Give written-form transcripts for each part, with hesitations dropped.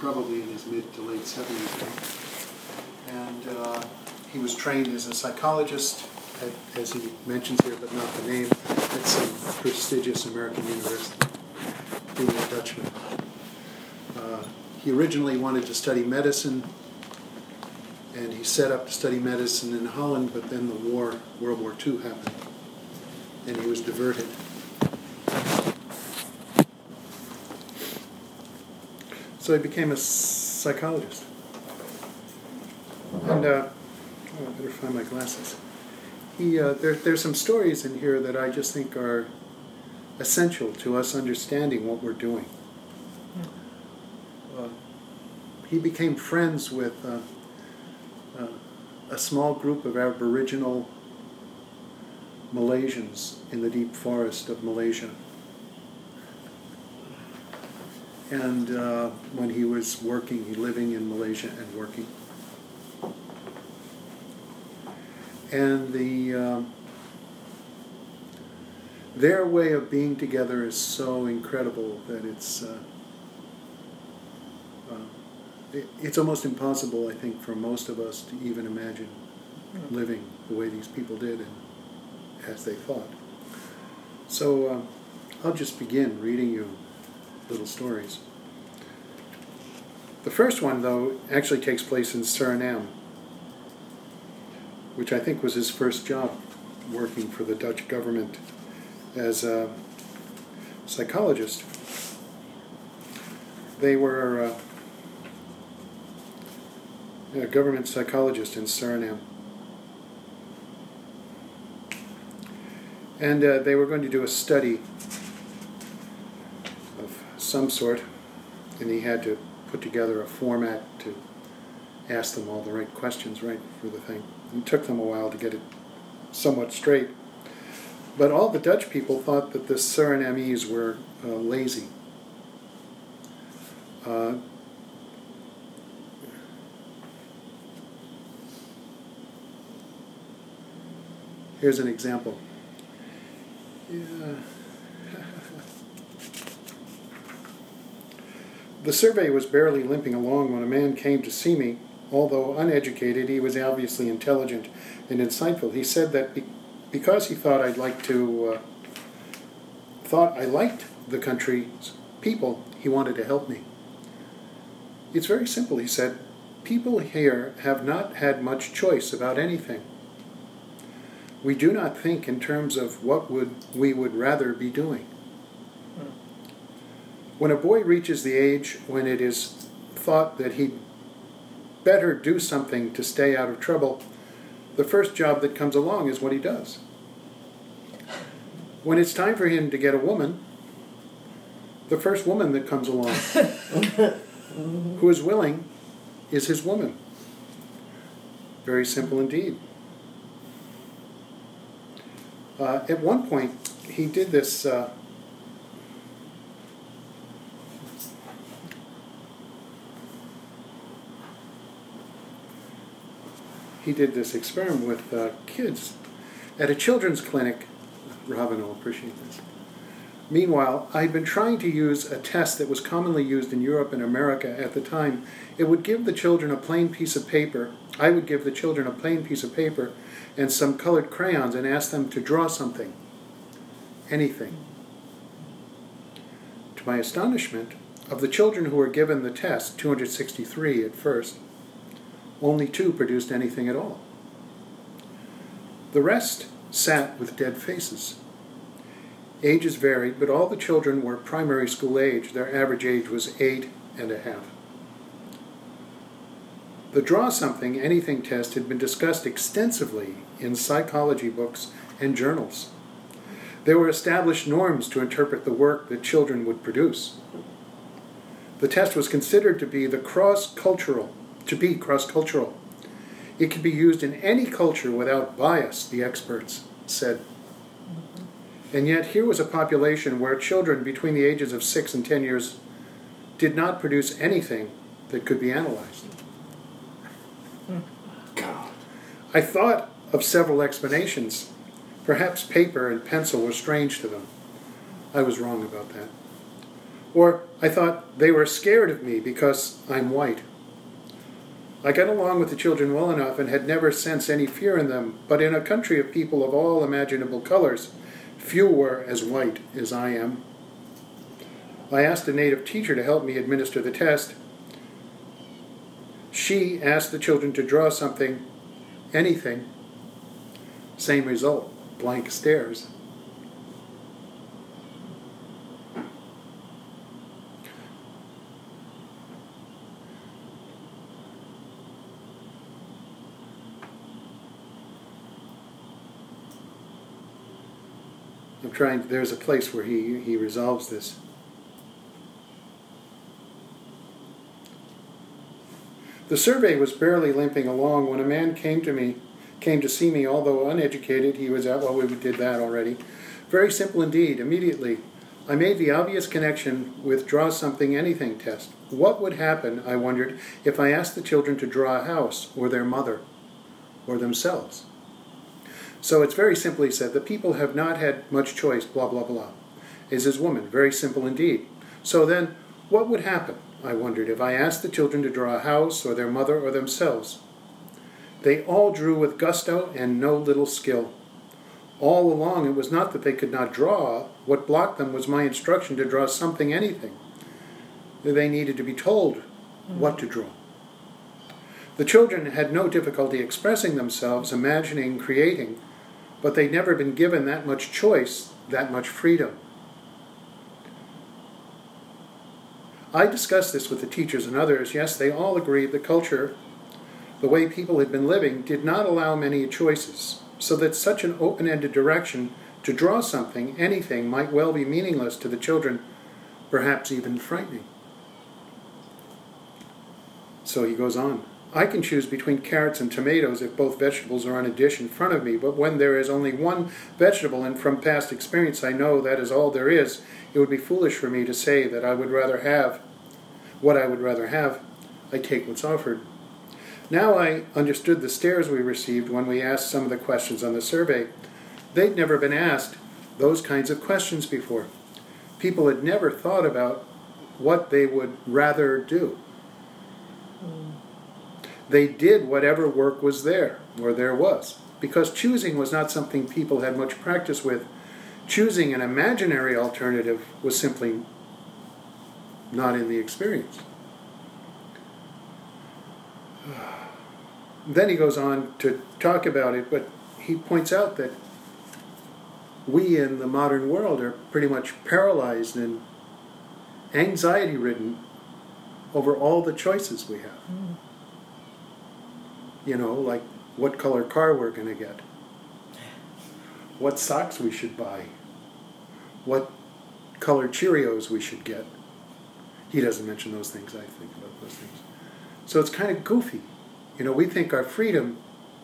probably in his mid to late 70s now. And he was trained as a psychologist, as he mentions here, but not the name, at some prestigious American university, being a Dutchman. He originally wanted to study medicine, and he set up to study medicine in Holland, but then the war, World War II, happened, and he was diverted. So he became a psychologist. And I better find my glasses. There's some stories in here that I just think are essential to us understanding what we're doing. He became friends with a small group of Aboriginal Malaysians in the deep forest of Malaysia. And when he was living in Malaysia and working. And their way of being together is so incredible that it's almost impossible, I think, for most of us to even imagine living the way these people did and as they thought. So I'll just begin reading you little stories. The first one, though, actually takes place in Suriname, which I think was his first job working for the Dutch government as a psychologist. They were a government psychologist in Suriname. And they were going to do a study of some sort, and he had to put together a format to ask them all the right questions right for the thing. It took them a while to get it somewhat straight. But all the Dutch people thought that the Surinamese were lazy. Here's an example. The survey was barely limping along when a man came to see me. Although uneducated, he was obviously intelligent and insightful. He said that because he thought I liked the country's people, he wanted to help me. It's very simple, he said. People here have not had much choice about anything. We do not think in terms of what we would rather be doing. When a boy reaches the age when it is thought that he'd better do something to stay out of trouble, the first job that comes along is what he does. When it's time for him to get a woman, the first woman that comes along, who is willing, is his woman. Very simple indeed. At one point, he did this experiment with kids at a children's clinic. Robin will appreciate this. Meanwhile, I'd been trying to use a test that was commonly used in Europe and America at the time. It would give the children a plain piece of paper. I would give the children a plain piece of paper and some colored crayons and ask them to draw something. Anything. To my astonishment, of the children who were given the test, 263 at first, only 2 produced anything at all. The rest sat with dead faces. Ages varied, but all the children were primary school age. Their average age was 8 and a half. The draw something, anything test had been discussed extensively in psychology books and journals. There were established norms to interpret the work that children would produce. The test was considered to be cross-cultural. It could be used in any culture without bias, the experts said. And yet here was a population where children between the ages of 6 and 10 years did not produce anything that could be analyzed. God. I thought of several explanations. Perhaps paper and pencil were strange to them. I was wrong about that. Or I thought they were scared of me because I'm white. I got along with the children well enough and had never sensed any fear in them, but in a country of people of all imaginable colors, few were as white as I am. I asked a native teacher to help me administer the test. She asked the children to draw something, anything. Same result, blank stares. There's a place where he resolves this. The survey was barely limping along when a man came to see me, although uneducated. He was out, well, we did that already. Very simple indeed. Immediately, I made the obvious connection with draw something anything test. What would happen, I wondered, if I asked the children to draw a house, or their mother, or themselves? So it's very simply said, the people have not had much choice, blah, blah, blah. Is his woman. Very simple indeed. So then, what would happen, I wondered, if I asked the children to draw a house, or their mother, or themselves? They all drew with gusto and no little skill. All along, it was not that they could not draw. What blocked them was my instruction to draw something, anything. They needed to be told what to draw. The children had no difficulty expressing themselves, imagining, creating, but they'd never been given that much choice, that much freedom. I discussed this with the teachers and others. Yes, they all agreed the culture, the way people had been living, did not allow many choices, so that such an open-ended direction to draw something, anything, might well be meaningless to the children, perhaps even frightening. So he goes on. I can choose between carrots and tomatoes if both vegetables are on a dish in front of me, but when there is only one vegetable, and from past experience I know that is all there is, it would be foolish for me to say that I would rather have what I would rather have. I take what's offered. Now I understood the stares we received when we asked some of the questions on the survey. They'd never been asked those kinds of questions before. People had never thought about what they would rather do. They did whatever work was there, or there was, because choosing was not something people had much practice with. Choosing an imaginary alternative was simply not in the experience. Then he goes on to talk about it, but he points out that we in the modern world are pretty much paralyzed and anxiety-ridden over all the choices we have. You know, like what color car we're going to get, what socks we should buy, what color Cheerios we should get. He doesn't mention those things, I think about those things. So it's kind of goofy. You know, we think our freedom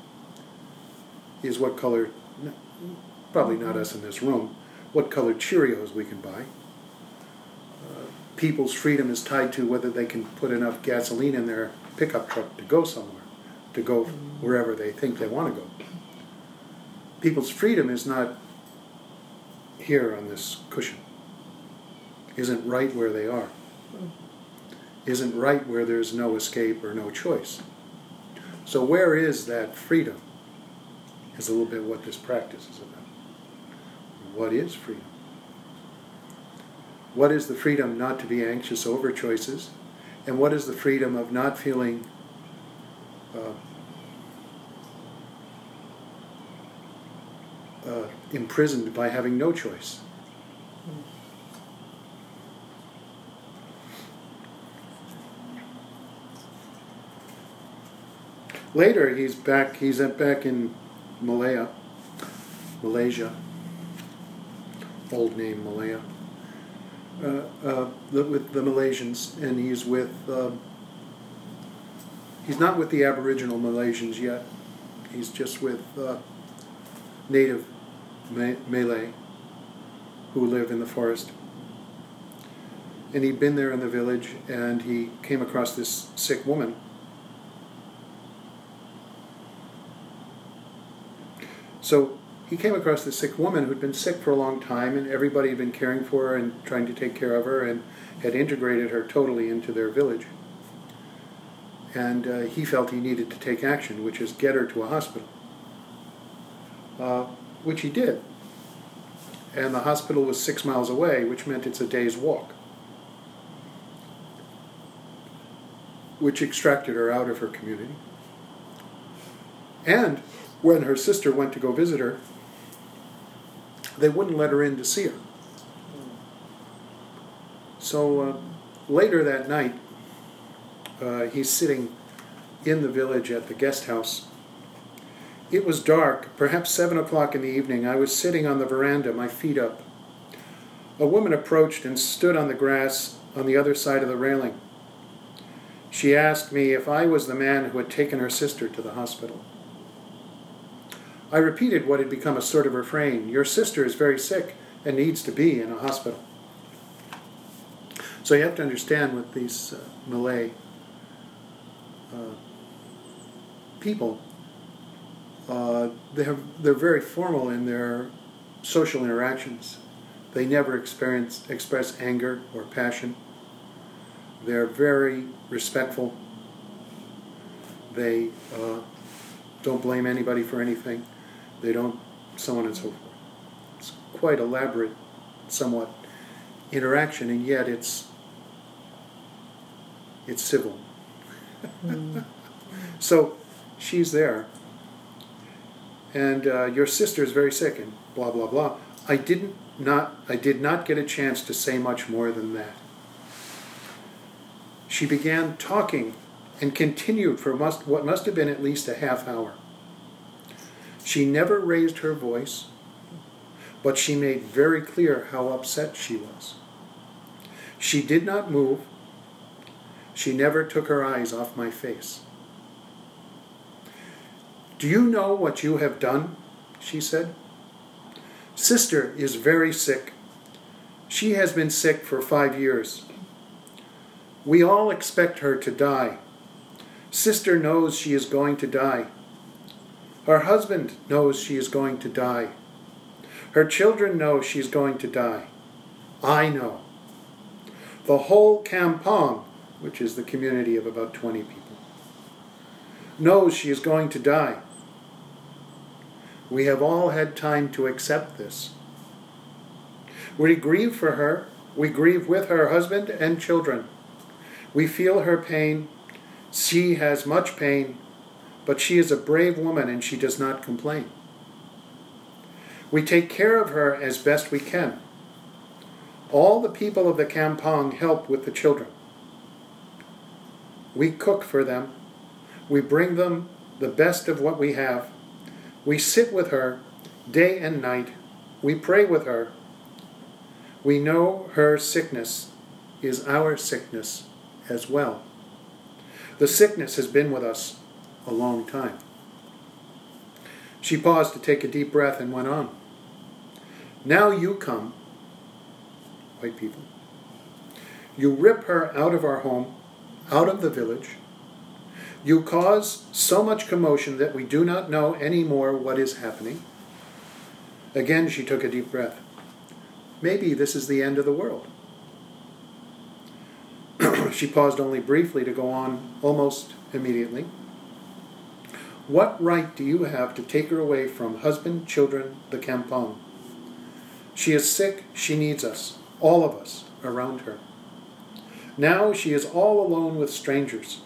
is what color, probably not us in this room, what color Cheerios we can buy. People's freedom is tied to whether they can put enough gasoline in their pickup truck to go somewhere, to go wherever they think they want to go. People's freedom is not here on this cushion, isn't right where they are, isn't right where there's no escape or no choice. So where is that freedom is a little bit what this practice is about. What is freedom? What is the freedom not to be anxious over choices? And what is the freedom of not feeling imprisoned by having no choice? Later, he's back in Malaysia, old name Malaya, with the Malaysians, and he's not with the Aboriginal Malaysians yet. He's just with native Malay who live in the forest. And he'd been there in the village, and he came across this sick woman. So he came across this sick woman who'd been sick for a long time, and everybody had been caring for her and trying to take care of her and had integrated her totally into their village. And he felt he needed to take action, which is get her to a hospital, which he did. And the hospital was 6 miles away, which meant it's a day's walk, which extracted her out of her community. And when her sister went to go visit her, they wouldn't let her in to see her. So later that night, he's sitting in the village at the guest house. It was dark, perhaps 7 o'clock in the evening. I was sitting on the veranda, my feet up. A woman approached and stood on the grass on the other side of the railing. She asked me if I was the man who had taken her sister to the hospital. I repeated what had become a sort of refrain. Your sister is very sick and needs to be in a hospital. So you have to understand with these Malay people, they're very formal in their social interactions. They never express anger or passion. They're very respectful. They don't blame anybody for anything. They don't, so on and so forth. It's quite elaborate, somewhat, interaction, and yet it's civil. So she's there, and your sister is very sick, and blah blah blah. I did not get a chance to say much more than that. She began talking and continued for what must have been at least a half hour. She never raised her voice, but she made very clear how upset she was. She did not move. She never took her eyes off my face. Do you know what you have done? She said. Sister is very sick. She has been sick for 5 years. We all expect her to die. Sister knows she is going to die. Her husband knows she is going to die. Her children know she is going to die. I know. The whole Kampong, which is the community of about 20 people, knows she is going to die. We have all had time to accept this. We grieve for her. We grieve with her husband and children. We feel her pain. She has much pain, but she is a brave woman and she does not complain. We take care of her as best we can. All the people of the Kampong help with the children. We cook for them. We bring them the best of what we have. We sit with her day and night. We pray with her. We know her sickness is our sickness as well. The sickness has been with us a long time. She paused to take a deep breath and went on. Now you come, white people. You rip her out of our home, out of the village. You cause so much commotion that we do not know anymore what is happening. Again, she took a deep breath. Maybe this is the end of the world. She paused only briefly to go on almost immediately. What right do you have to take her away from husband, children, the Kampong? She is sick, she needs us, all of us, around her. Now she is all alone with strangers.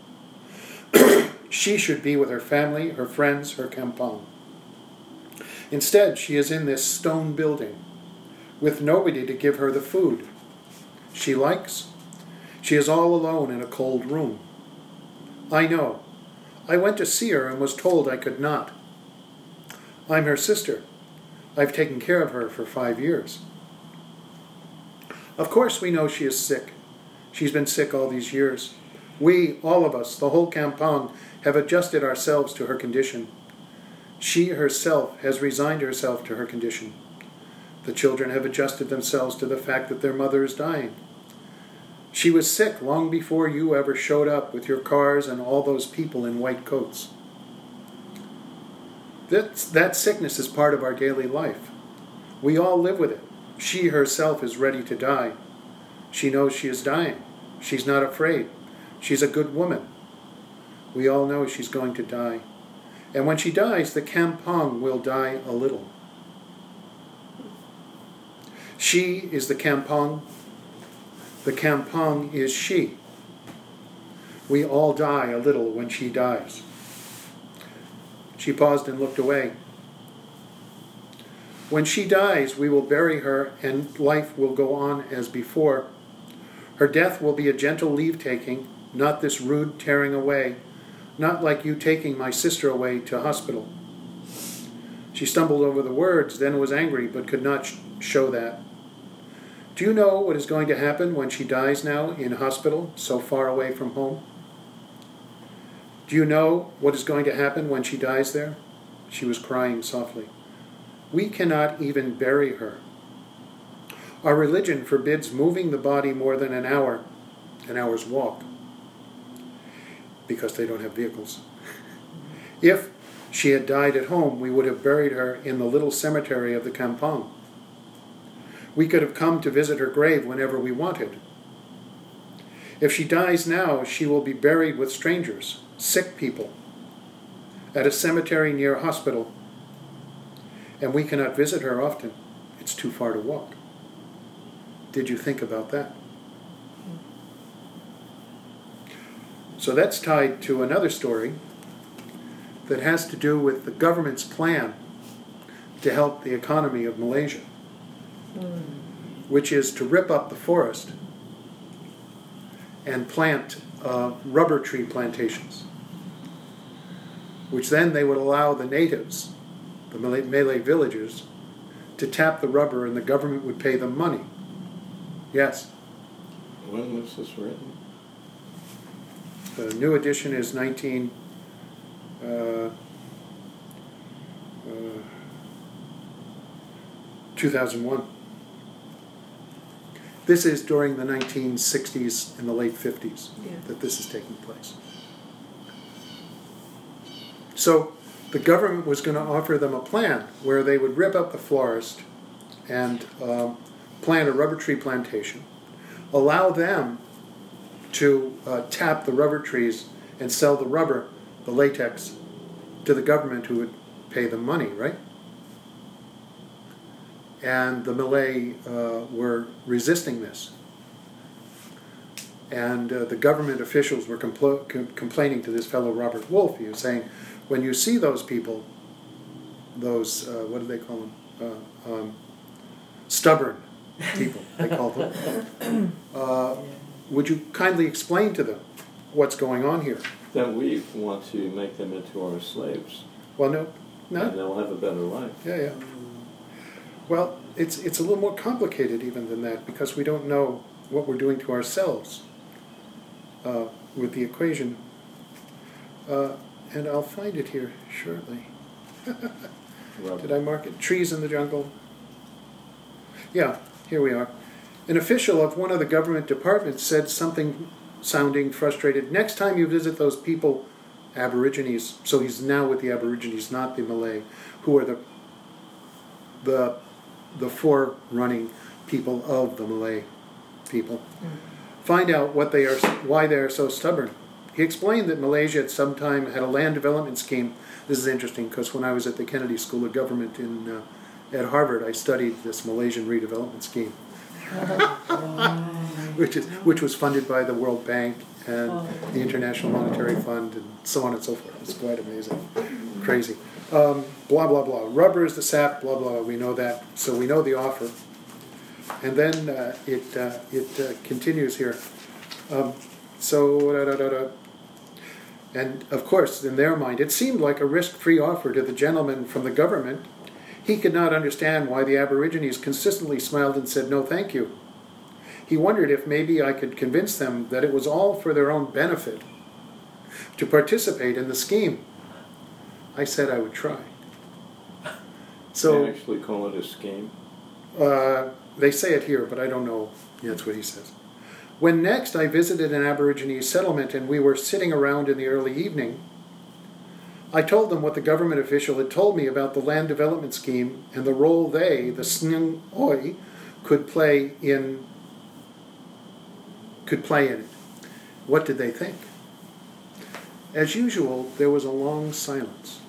She should be with her family, her friends, her Kampong. Instead, she is in this stone building with nobody to give her the food she likes. She is all alone in a cold room. I know. I went to see her and was told I could not. I'm her sister. I've taken care of her for 5 years. Of course we know she is sick. She's been sick all these years. We, all of us, the whole Kampong, have adjusted ourselves to her condition. She herself has resigned herself to her condition. The children have adjusted themselves to the fact that their mother is dying. She was sick long before you ever showed up with your cars and all those people in white coats. That sickness is part of our daily life. We all live with it. She herself is ready to die. She knows she is dying. She's not afraid. She's a good woman. We all know she's going to die. And when she dies, the Kampong will die a little. She is the Kampong. The Kampong is she. We all die a little when she dies. She paused and looked away. When she dies, we will bury her and life will go on as before. Her death will be a gentle leave-taking, not this rude tearing away, not like you taking my sister away to hospital. She stumbled over the words, then was angry, but could not show that. Do you know what is going to happen when she dies now in hospital, so far away from home? Do you know what is going to happen when she dies there? She was crying softly. We cannot even bury her. Our religion forbids moving the body more than an hour's walk, because they don't have vehicles. If she had died at home, we would have buried her in the little cemetery of the Kampong. We could have come to visit her grave whenever we wanted. If she dies now, she will be buried with strangers, sick people, at a cemetery near a hospital, and we cannot visit her often. It's too far to walk. Did you think about that? So that's tied to another story that has to do with the government's plan to help the economy of Malaysia, which is to rip up the forest and plant rubber tree plantations, which then they would allow the natives, the Malay villagers, to tap the rubber and the government would pay them money. Yes? When was this written? The new edition is 2001. This is during the 1960s and the late 50s that this is taking place. So the government was going to offer them a plan where they would rip up the forest and plant a rubber tree plantation, allow them to tap the rubber trees and sell the rubber, the latex, to the government who would pay them money, right? And the Malay were resisting this. And the government officials were complaining to this fellow Robert Wolfe. He was saying, when you see those people, those, what do they call them? Stubborn people, they call them. Would you kindly explain to them what's going on here? That we want to make them into our slaves. Well, no. And they'll have a better life. Yeah. Well, it's a little more complicated even than that, because we don't know what we're doing to ourselves with the equation. And I'll find it here shortly. Did I mark it? Trees in the jungle. Yeah, here we are. An official of one of the government departments said something sounding frustrated. Next time you visit those people, Aborigines, so he's now with the Aborigines, not the Malay, who are the forerunning people of the Malay people. Find out what they are, why they are so stubborn. He explained that Malaysia at some time had a land development scheme. This is interesting because when I was at the Kennedy School of Government at Harvard, I studied this Malaysian redevelopment scheme, which was funded by the World Bank and the International Monetary Fund and so on and so forth. It's quite amazing, crazy. Blah, blah, blah. Rubber is the sap, blah, blah, we know that. So we know the offer. And then it continues here. And of course, in their mind, it seemed like a risk-free offer to the gentleman from the government. He could not understand why the Aborigines consistently smiled and said, no, thank you. He wondered if maybe I could convince them that it was all for their own benefit to participate in the scheme. I said I would try. So They actually call it a scheme? They say it here, but I don't know. That's what he says. When next I visited an Aborigine settlement and we were sitting around in the early evening, I told them what the government official had told me about the land development scheme and the role they, the Sning Oi, could play in it. What did they think? As usual, there was a long silence.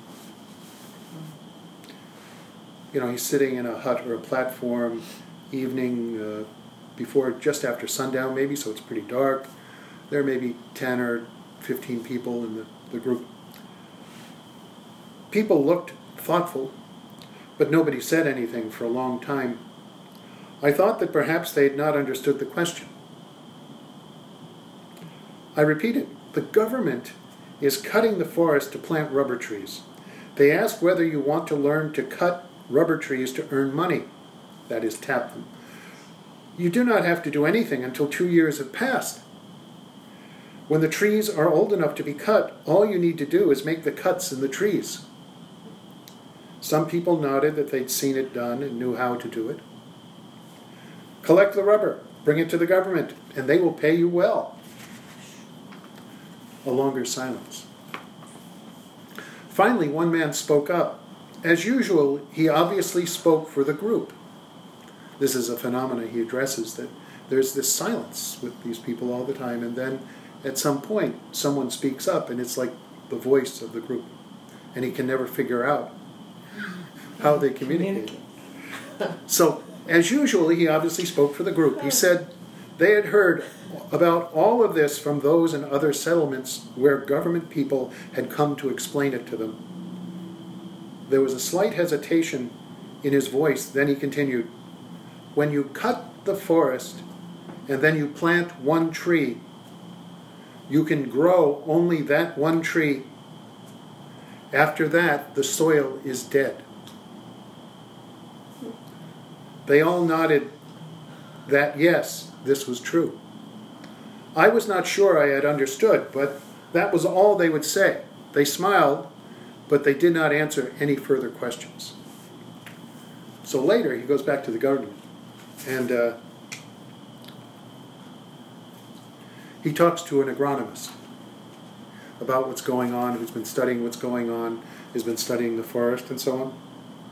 He's sitting in a hut or a platform, evening just after sundown maybe, so it's pretty dark. There may be 10 or 15 people in the group. People looked thoughtful, but nobody said anything for a long time. I thought that perhaps they had not understood the question. I repeated, the government is cutting the forest to plant rubber trees. They ask whether you want to learn to cut rubber trees to earn money, that is, tap them. You do not have to do anything until 2 years have passed. When the trees are old enough to be cut, all you need to do is make the cuts in the trees. Some people nodded that they'd seen it done and knew how to do it. Collect the rubber, bring it to the government, and they will pay you well. A longer silence. Finally, one man spoke up. As usual, he obviously spoke for the group. This is a phenomenon he addresses, that there's this silence with these people all the time, and then at some point, someone speaks up, and it's like the voice of the group. And he can never figure out how they communicate. So, as usual, he obviously spoke for the group. He said they had heard about all of this from those in other settlements where government people had come to explain it to them. There was a slight hesitation in his voice. Then he continued, when you cut the forest and then you plant one tree, you can grow only that one tree. After that, the soil is dead. They all nodded that, yes, this was true. I was not sure I had understood, but that was all they would say. They smiled, but they did not answer any further questions. So later, he goes back to the government, and he talks to an agronomist about what's going on, who's been studying what's going on, has been studying the forest, and so on.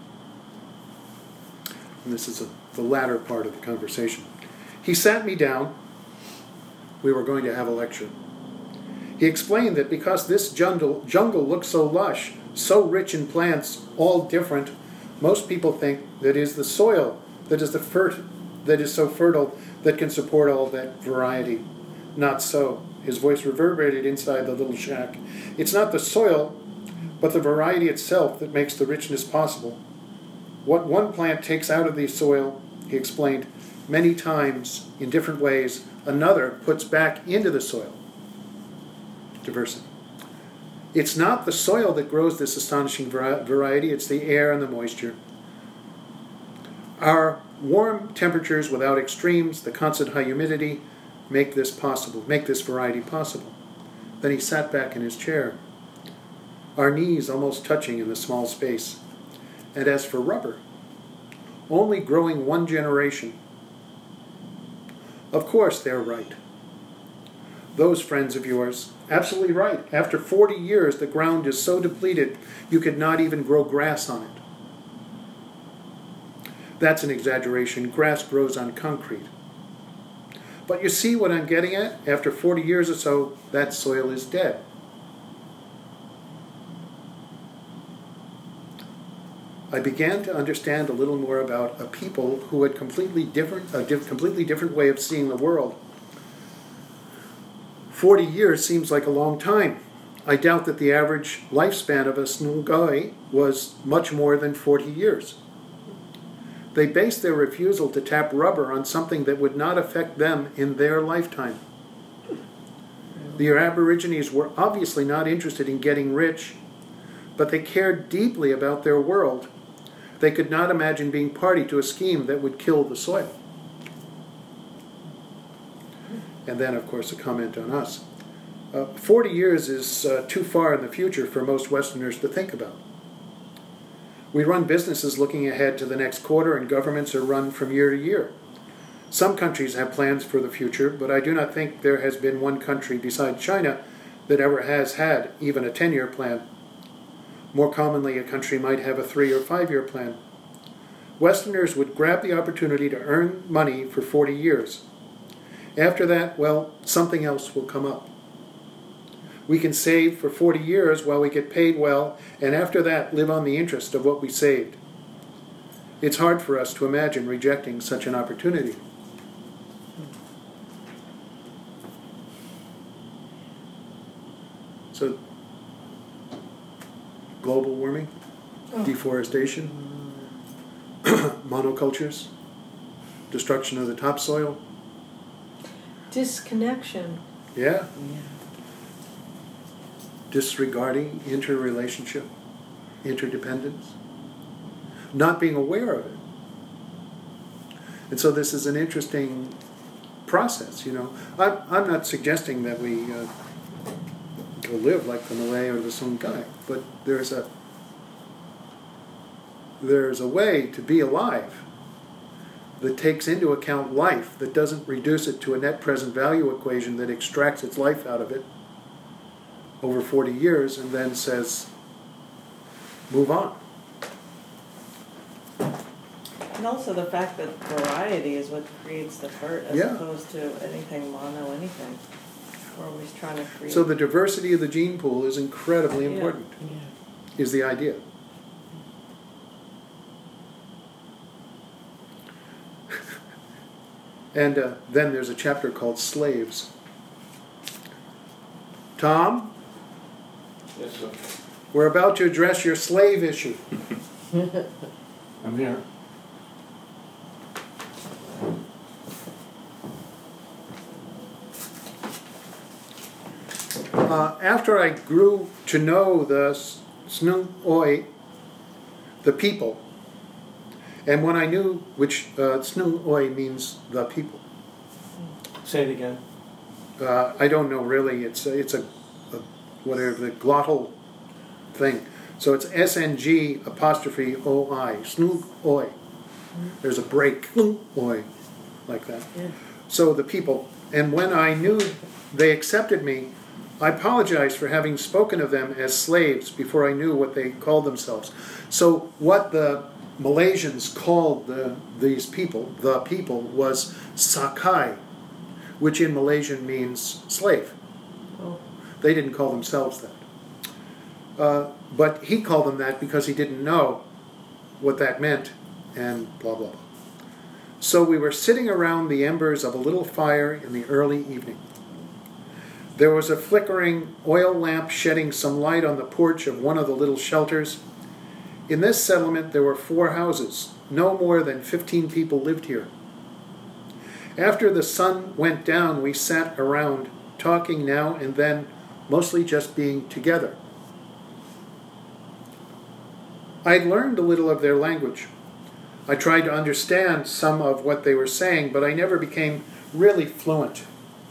And this is the latter part of the conversation. He sat me down. We were going to have a lecture. He explained that because this jungle looks so lush, so rich in plants, all different, most people think that it is the soil that is so fertile that can support all that variety. Not so. His voice reverberated inside the little shack. It's not the soil, but the variety itself that makes the richness possible. What one plant takes out of the soil, he explained, many times in different ways, another puts back into the soil. Diversity. It's not the soil that grows this astonishing variety, it's the air and the moisture. Our warm temperatures without extremes, the constant high humidity, make this variety possible. Then he sat back in his chair, our knees almost touching in the small space. And as for rubber, only growing one generation. Of course they're right. Those friends of yours, absolutely right. After 40 years, the ground is so depleted, you could not even grow grass on it. That's an exaggeration. Grass grows on concrete. But you see what I'm getting at? After 40 years or so, that soil is dead. I began to understand a little more about a people who had a completely different way of seeing the world. 40 years seems like a long time. I doubt that the average lifespan of a Snogai was much more than 40 years. They based their refusal to tap rubber on something that would not affect them in their lifetime. The Aborigines were obviously not interested in getting rich, but they cared deeply about their world. They could not imagine being party to a scheme that would kill the soil. And then, of course, a comment on us. 40 years is too far in the future for most Westerners to think about. We run businesses looking ahead to the next quarter, and governments are run from year to year. Some countries have plans for the future, but I do not think there has been one country besides China that ever has had even a 10-year plan. More commonly, a country might have a 3 or 5 year plan. Westerners would grab the opportunity to earn money for 40 years. After that, well, something else will come up. We can save for 40 years while we get paid well, and after that, live on the interest of what we saved. It's hard for us to imagine rejecting such an opportunity. So, global warming, deforestation, monocultures, destruction of the topsoil. Disconnection. Yeah. Disregarding interrelationship, interdependence, not being aware of it. And so this is an interesting process, you know. I'm not suggesting that we go live like the Malay or the Songhai, but there's a way to be alive that takes into account life, that doesn't reduce it to a net present value equation that extracts its life out of it over 40 years and then says, move on. And also the fact that variety is what creates the hurt as opposed to anything mono, anything. We're always trying to create. So the diversity of the gene pool is incredibly important, is the idea. And then there's a chapter called Slaves. Tom? Yes, sir. We're about to address your slave issue. I'm here. After I grew to know the Snung Oi, the people, and when I knew which Snung Oi means the people. Say it again. I don't know really. It's a whatever the glottal thing. So it's SNG apostrophe OI, Snung Oi. There's a break, Oi, like that. Yeah. So the people, and when I knew they accepted me, I apologized for having spoken of them as slaves before I knew what they called themselves. So what the Malaysians called these people, the people, was Sakai, which in Malaysian means slave. Oh. They didn't call themselves that. But he called them that because he didn't know what that meant, and blah, blah, blah. So we were sitting around the embers of a little fire in the early evening. There was a flickering oil lamp shedding some light on the porch of one of the little shelters. In this settlement there were 4 houses. No more than 15 people lived here. After the sun went down, we sat around, talking now and then, mostly just being together. I'd learned a little of their language. I tried to understand some of what they were saying, but I never became really fluent.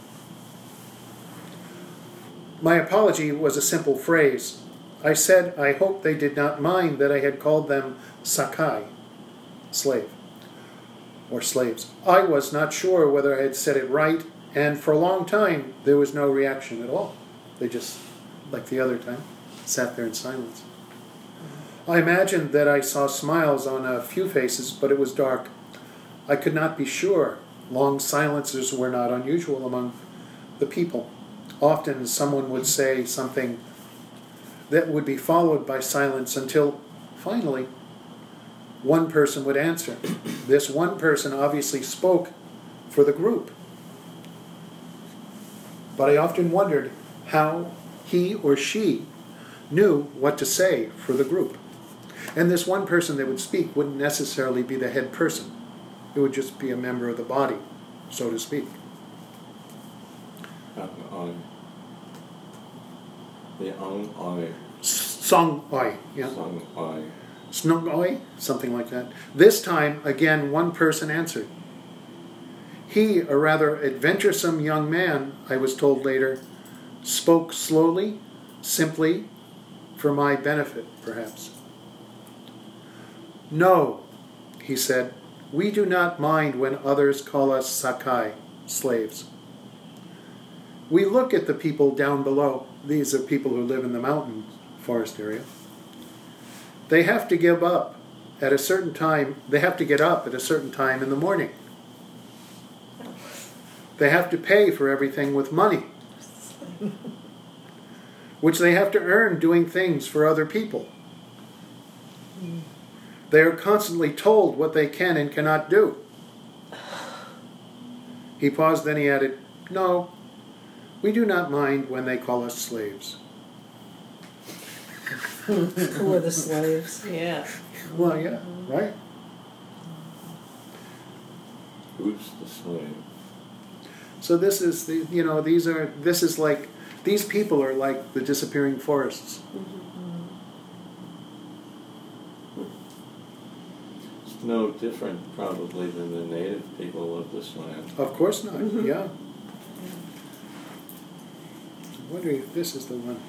My apology was a simple phrase. I said I hoped they did not mind that I had called them Sakai, slave, or slaves. I was not sure whether I had said it right, and for a long time there was no reaction at all. They just, like the other time, sat there in silence. I imagined that I saw smiles on a few faces, but it was dark. I could not be sure. Long silences were not unusual among the people. Often someone would say something that would be followed by silence until, finally, one person would answer. This one person obviously spoke for the group. But I often wondered how he or she knew what to say for the group. And this one person that would speak wouldn't necessarily be the head person. It would just be a member of the body, so to speak. The Oi. Song Oi, yeah. Song Oi. Snung Oi, something like that. This time, again, one person answered. He, a rather adventuresome young man, I was told later, spoke slowly, simply, for my benefit, perhaps. No, he said, we do not mind when others call us Sakai, slaves. We look at the people down below. These are people who live in the mountain forest area. They have to give up at a certain time. They have to get up at a certain time in the morning. They have to pay for everything with money, which they have to earn doing things for other people. They are constantly told what they can and cannot do. He paused, then he added, "No, we do not mind when they call us slaves." Who are the slaves? Yeah. Well, yeah, right? Who's the slave? So this is the, these people are like the disappearing forests. It's no different probably than the native people of this land. Of course not, yeah. I'm wondering if this is the one.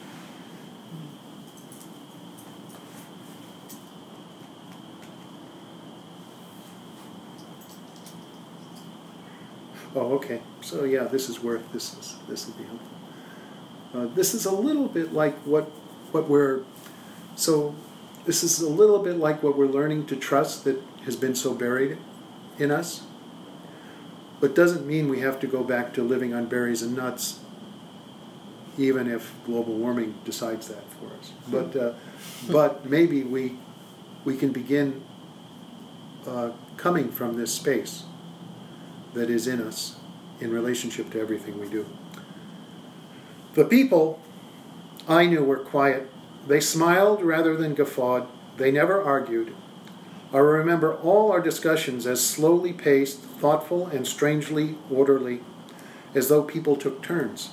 Oh, okay. So yeah, this will be helpful. This is a little bit like what we're. So, this is a little bit like what we're learning to trust that has been so buried in us. But doesn't mean we have to go back to living on berries and nuts, even if global warming decides that for us. But maybe we can begin coming from this space that is in us in relationship to everything we do. The people I knew were quiet. They smiled rather than guffawed. They never argued. I remember all our discussions as slowly paced, thoughtful, and strangely orderly, as though people took turns.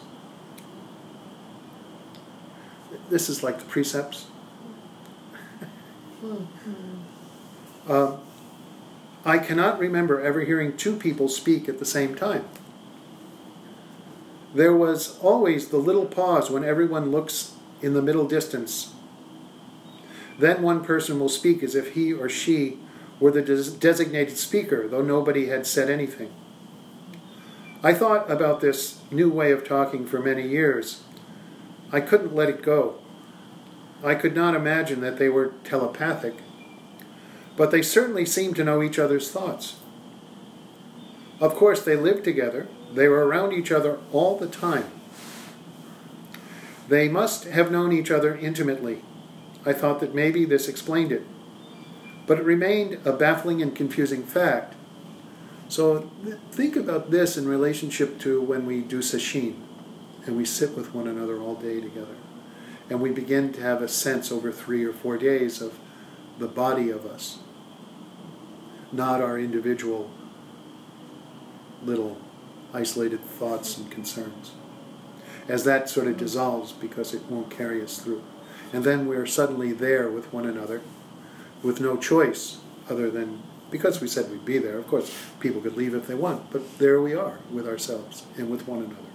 This is like the precepts. I cannot remember ever hearing two people speak at the same time. There was always the little pause when everyone looks in the middle distance. Then one person will speak as if he or she were the designated speaker, though nobody had said anything. I thought about this new way of talking for many years. I couldn't let it go. I could not imagine that they were telepathic, but they certainly seemed to know each other's thoughts. Of course, they lived together. They were around each other all the time. They must have known each other intimately. I thought that maybe this explained it. But it remained a baffling and confusing fact. So think about this in relationship to when we do sesshin and we sit with one another all day together. And we begin to have a sense over 3 or 4 days of the body of us, not our individual little isolated thoughts and concerns. As that sort of dissolves because it won't carry us through. And then we're suddenly there with one another with no choice other than, because we said we'd be there, of course people could leave if they want, but there we are with ourselves and with one another.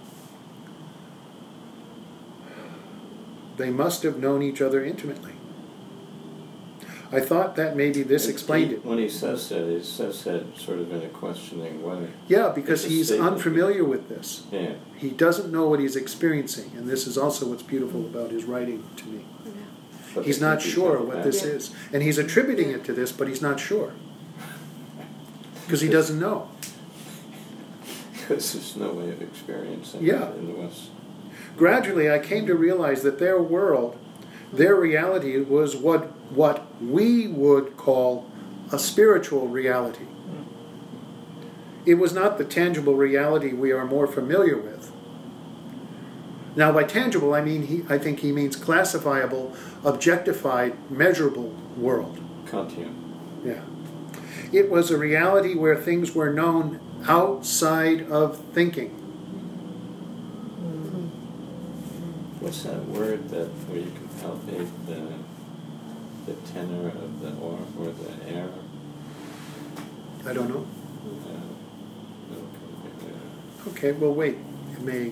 They must have known each other intimately. I thought that maybe this explained it. When he says that sort of in a questioning way. Yeah, because he's unfamiliar with this. Yeah. He doesn't know what he's experiencing, and this is also what's beautiful about his writing to me. But He's not sure what this is. And he's attributing it to this, but he's not sure. Because he doesn't know. Because there's no way of experiencing Yeah. it in the West. Gradually, I came to realize that their world, their reality, was what we would call a spiritual reality. It was not the tangible reality we are more familiar with. Now, by tangible, I think he means classifiable, objectified, measurable world. Kantian. Yeah. It was a reality where things were known outside of thinking. What's that word where you can palpate the tenor of the or the air? I don't know. No. Okay, well, wait. It may.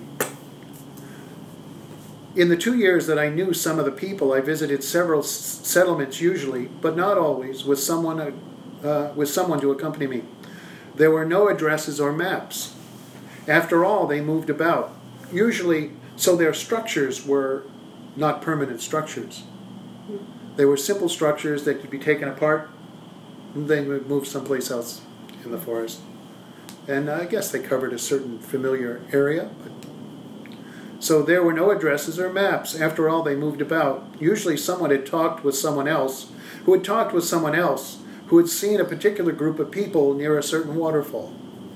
In the 2 years that I knew some of the people, I visited several settlements usually, but not always, with someone to accompany me. There were no addresses or maps. After all, they moved about. Usually, so their structures were not permanent structures. They were simple structures that could be taken apart and then moved someplace else in the forest. And I guess they covered a certain familiar area. So there were no addresses or maps. After all, they moved about. Usually someone had talked with someone else, who had talked with someone else, who had seen a particular group of people near a certain waterfall.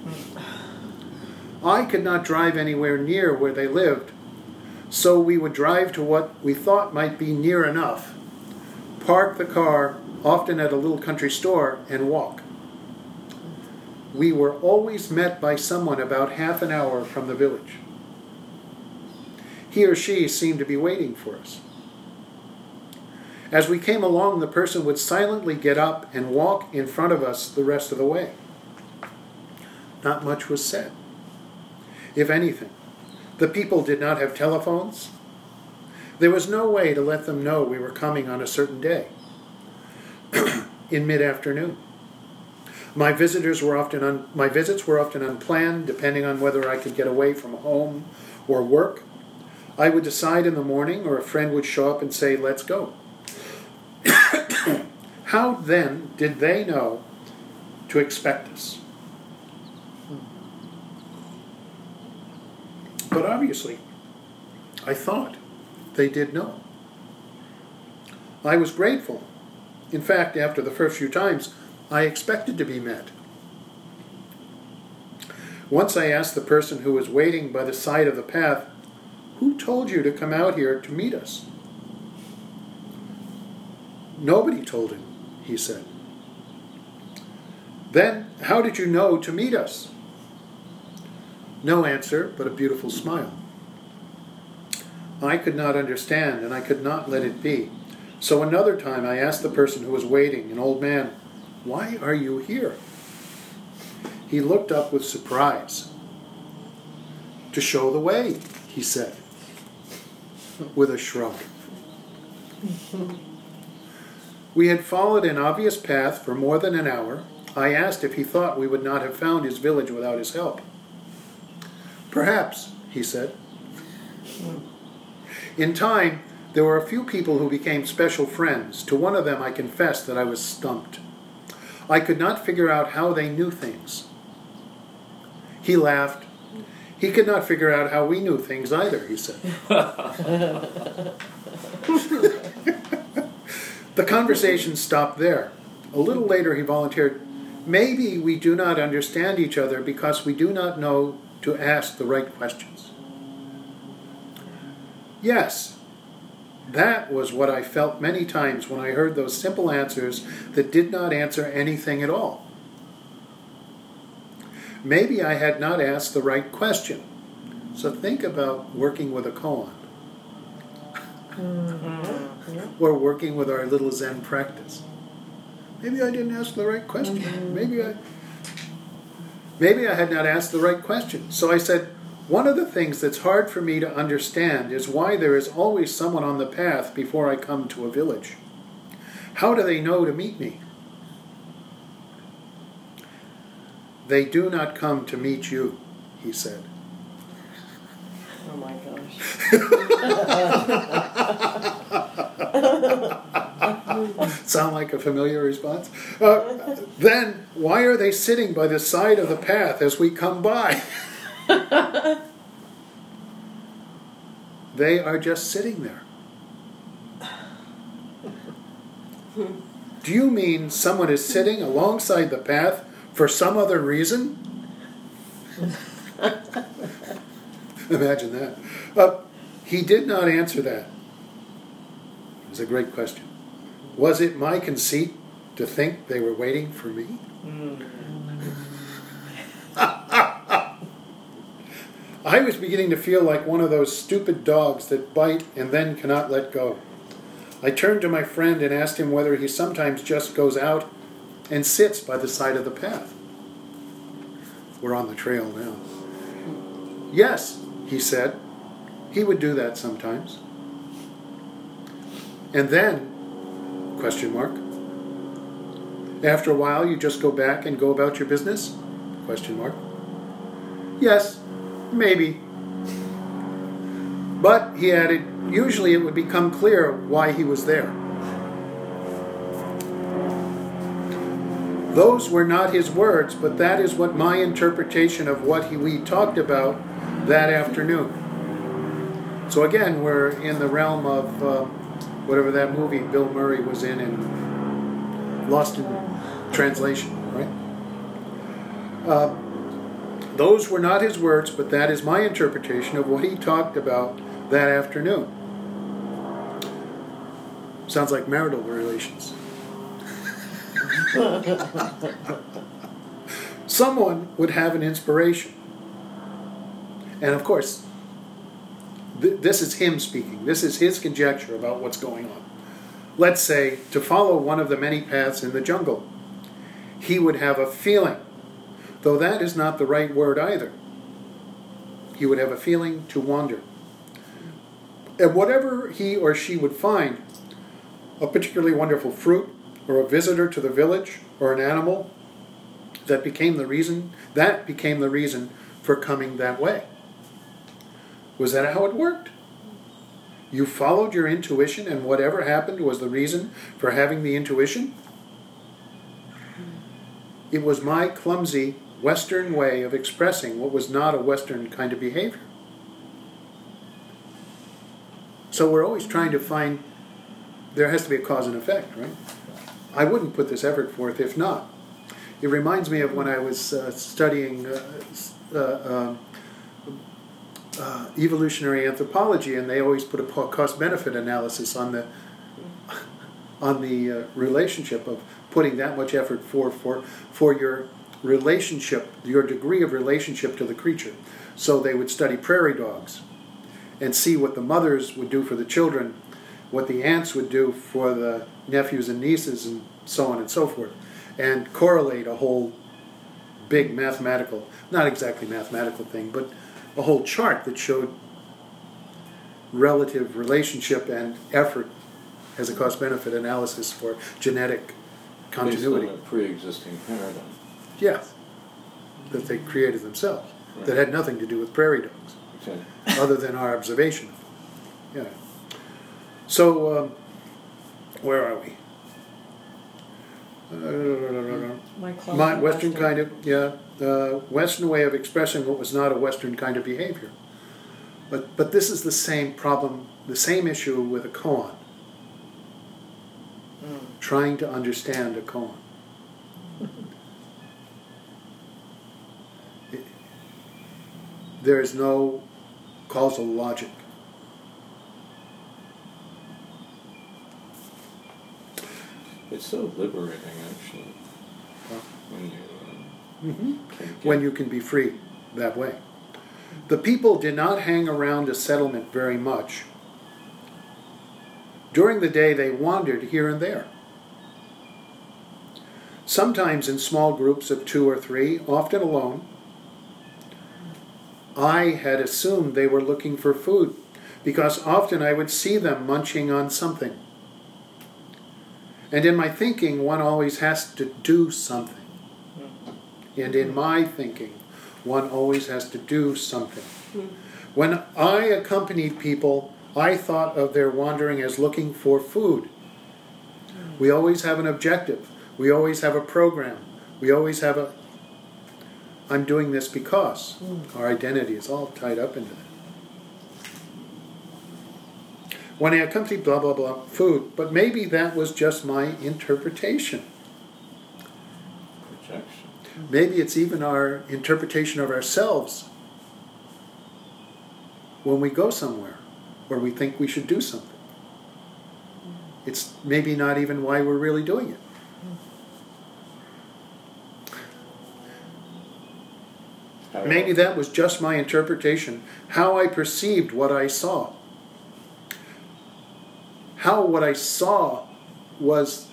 I could not drive anywhere near where they lived, so we would drive to what we thought might be near enough, park the car, often at a little country store, and walk. We were always met by someone about half an hour from the village. He or she seemed to be waiting for us. As we came along, the person would silently get up and walk in front of us the rest of the way. Not much was said. If anything, the people did not have telephones. There was no way to let them know we were coming on a certain day, in mid-afternoon. My visits were often unplanned, depending on whether I could get away from home or work. I would decide in the morning, or a friend would show up and say, "Let's go." How then did they know to expect us? But obviously, I thought they did know. I was grateful. In fact, after the first few times, I expected to be met. Once I asked the person who was waiting by the side of the path, "Who told you to come out here to meet us?" "Nobody told him," he said. "Then how did you know to meet us?" No answer, but a beautiful smile. I could not understand, and I could not let it be. So another time I asked the person who was waiting, an old man, "Why are you here?" He looked up with surprise. "To show the way," he said, with a shrug. We had followed an obvious path for more than an hour. I asked if he thought we would not have found his village without his help. "Perhaps," he said. In time, there were a few people who became special friends. To one of them I confess that I was stumped. I could not figure out how they knew things. He laughed. He could not figure out how we knew things either, he said. The conversation stopped there. A little later he volunteered, "Maybe we do not understand each other because we do not know to ask the right questions." Yes, that was what I felt many times when I heard those simple answers that did not answer anything at all. Maybe I had not asked the right question. So think about working with a koan. Or working with our little Zen practice. Maybe I didn't ask the right question. Maybe I had not asked the right question. So I said, one of the things that's hard for me to understand is why there is always someone on the path before I come to a village. How do they know to meet me? "They do not come to meet you," he said. Oh my gosh. Sound like a familiar response? Then, why are they sitting by the side of the path as we come by? They are just sitting there. Do you mean someone is sitting alongside the path for some other reason? Imagine that. He did not answer that. It was a great question. Was it my conceit to think they were waiting for me? I was beginning to feel like one of those stupid dogs that bite and then cannot let go. I turned to my friend and asked him whether he sometimes just goes out and sits by the side of the path. We're on the trail now. "Yes," he said. He would do that sometimes. "And then, ? After a while you just go back and go about your business? ? "Yes, maybe. But," he added, "usually it would become clear why he was there." Those were not his words, but that is what my interpretation of what we talked about that afternoon. So again, we're in the realm of whatever that movie Bill Murray was in Lost in Translation, right? Those were not his words, but that is my interpretation of what he talked about that afternoon. Sounds like marital relations. Someone would have an inspiration. And of course, this is him speaking. This is his conjecture about what's going on. Let's say, to follow one of the many paths in the jungle. He would have a feeling, though that is not the right word either. He would have a feeling to wander. And whatever he or she would find, a particularly wonderful fruit, or a visitor to the village, or an animal, that became the reason for coming that way. Was that how it worked? You followed your intuition, and whatever happened was the reason for having the intuition? It was my clumsy Western way of expressing what was not a Western kind of behavior. So we're always trying to find, there has to be a cause and effect, right? I wouldn't put this effort forth if not. It reminds me of when I was studying evolutionary anthropology, and they always put a cost-benefit analysis on the relationship of putting that much effort for your relationship, your degree of relationship to the creature. So they would study prairie dogs and see what the mothers would do for the children, what the aunts would do for the nephews and nieces, and so on and so forth, and correlate a whole big mathematical, not exactly mathematical thing, but a whole chart that showed relative relationship and effort as a cost-benefit analysis for genetic continuity. Based on a pre-existing paradigm. Yes, that they created themselves, right. That had nothing to do with prairie dogs, Okay. other than our observation of them. Yeah. So, where are we? My Western kind of, Western way of expressing what was not a Western kind of behavior. But this is the same problem, the same issue with a koan. Trying to understand a koan. There is no causal logic. It's so liberating, actually, when you can be free that way. The people did not hang around a settlement very much. During the day, they wandered here and there. Sometimes in small groups of 2 or 3, often alone. I had assumed they were looking for food, because often I would see them munching on something. And in my thinking, one always has to do something. And in my thinking, one always has to do something. When I accompanied people, I thought of their wandering as looking for food. We always have an objective. We always have a program. We always have a, I'm doing this because. Our identity is all tied up into that. When I accompanied blah, blah, blah, food. But maybe that was just my interpretation. Projection. Maybe it's even our interpretation of ourselves when we go somewhere where we think we should do something. It's maybe not even why we're really doing it. Maybe that was just my interpretation, how I perceived what I saw. How what I saw was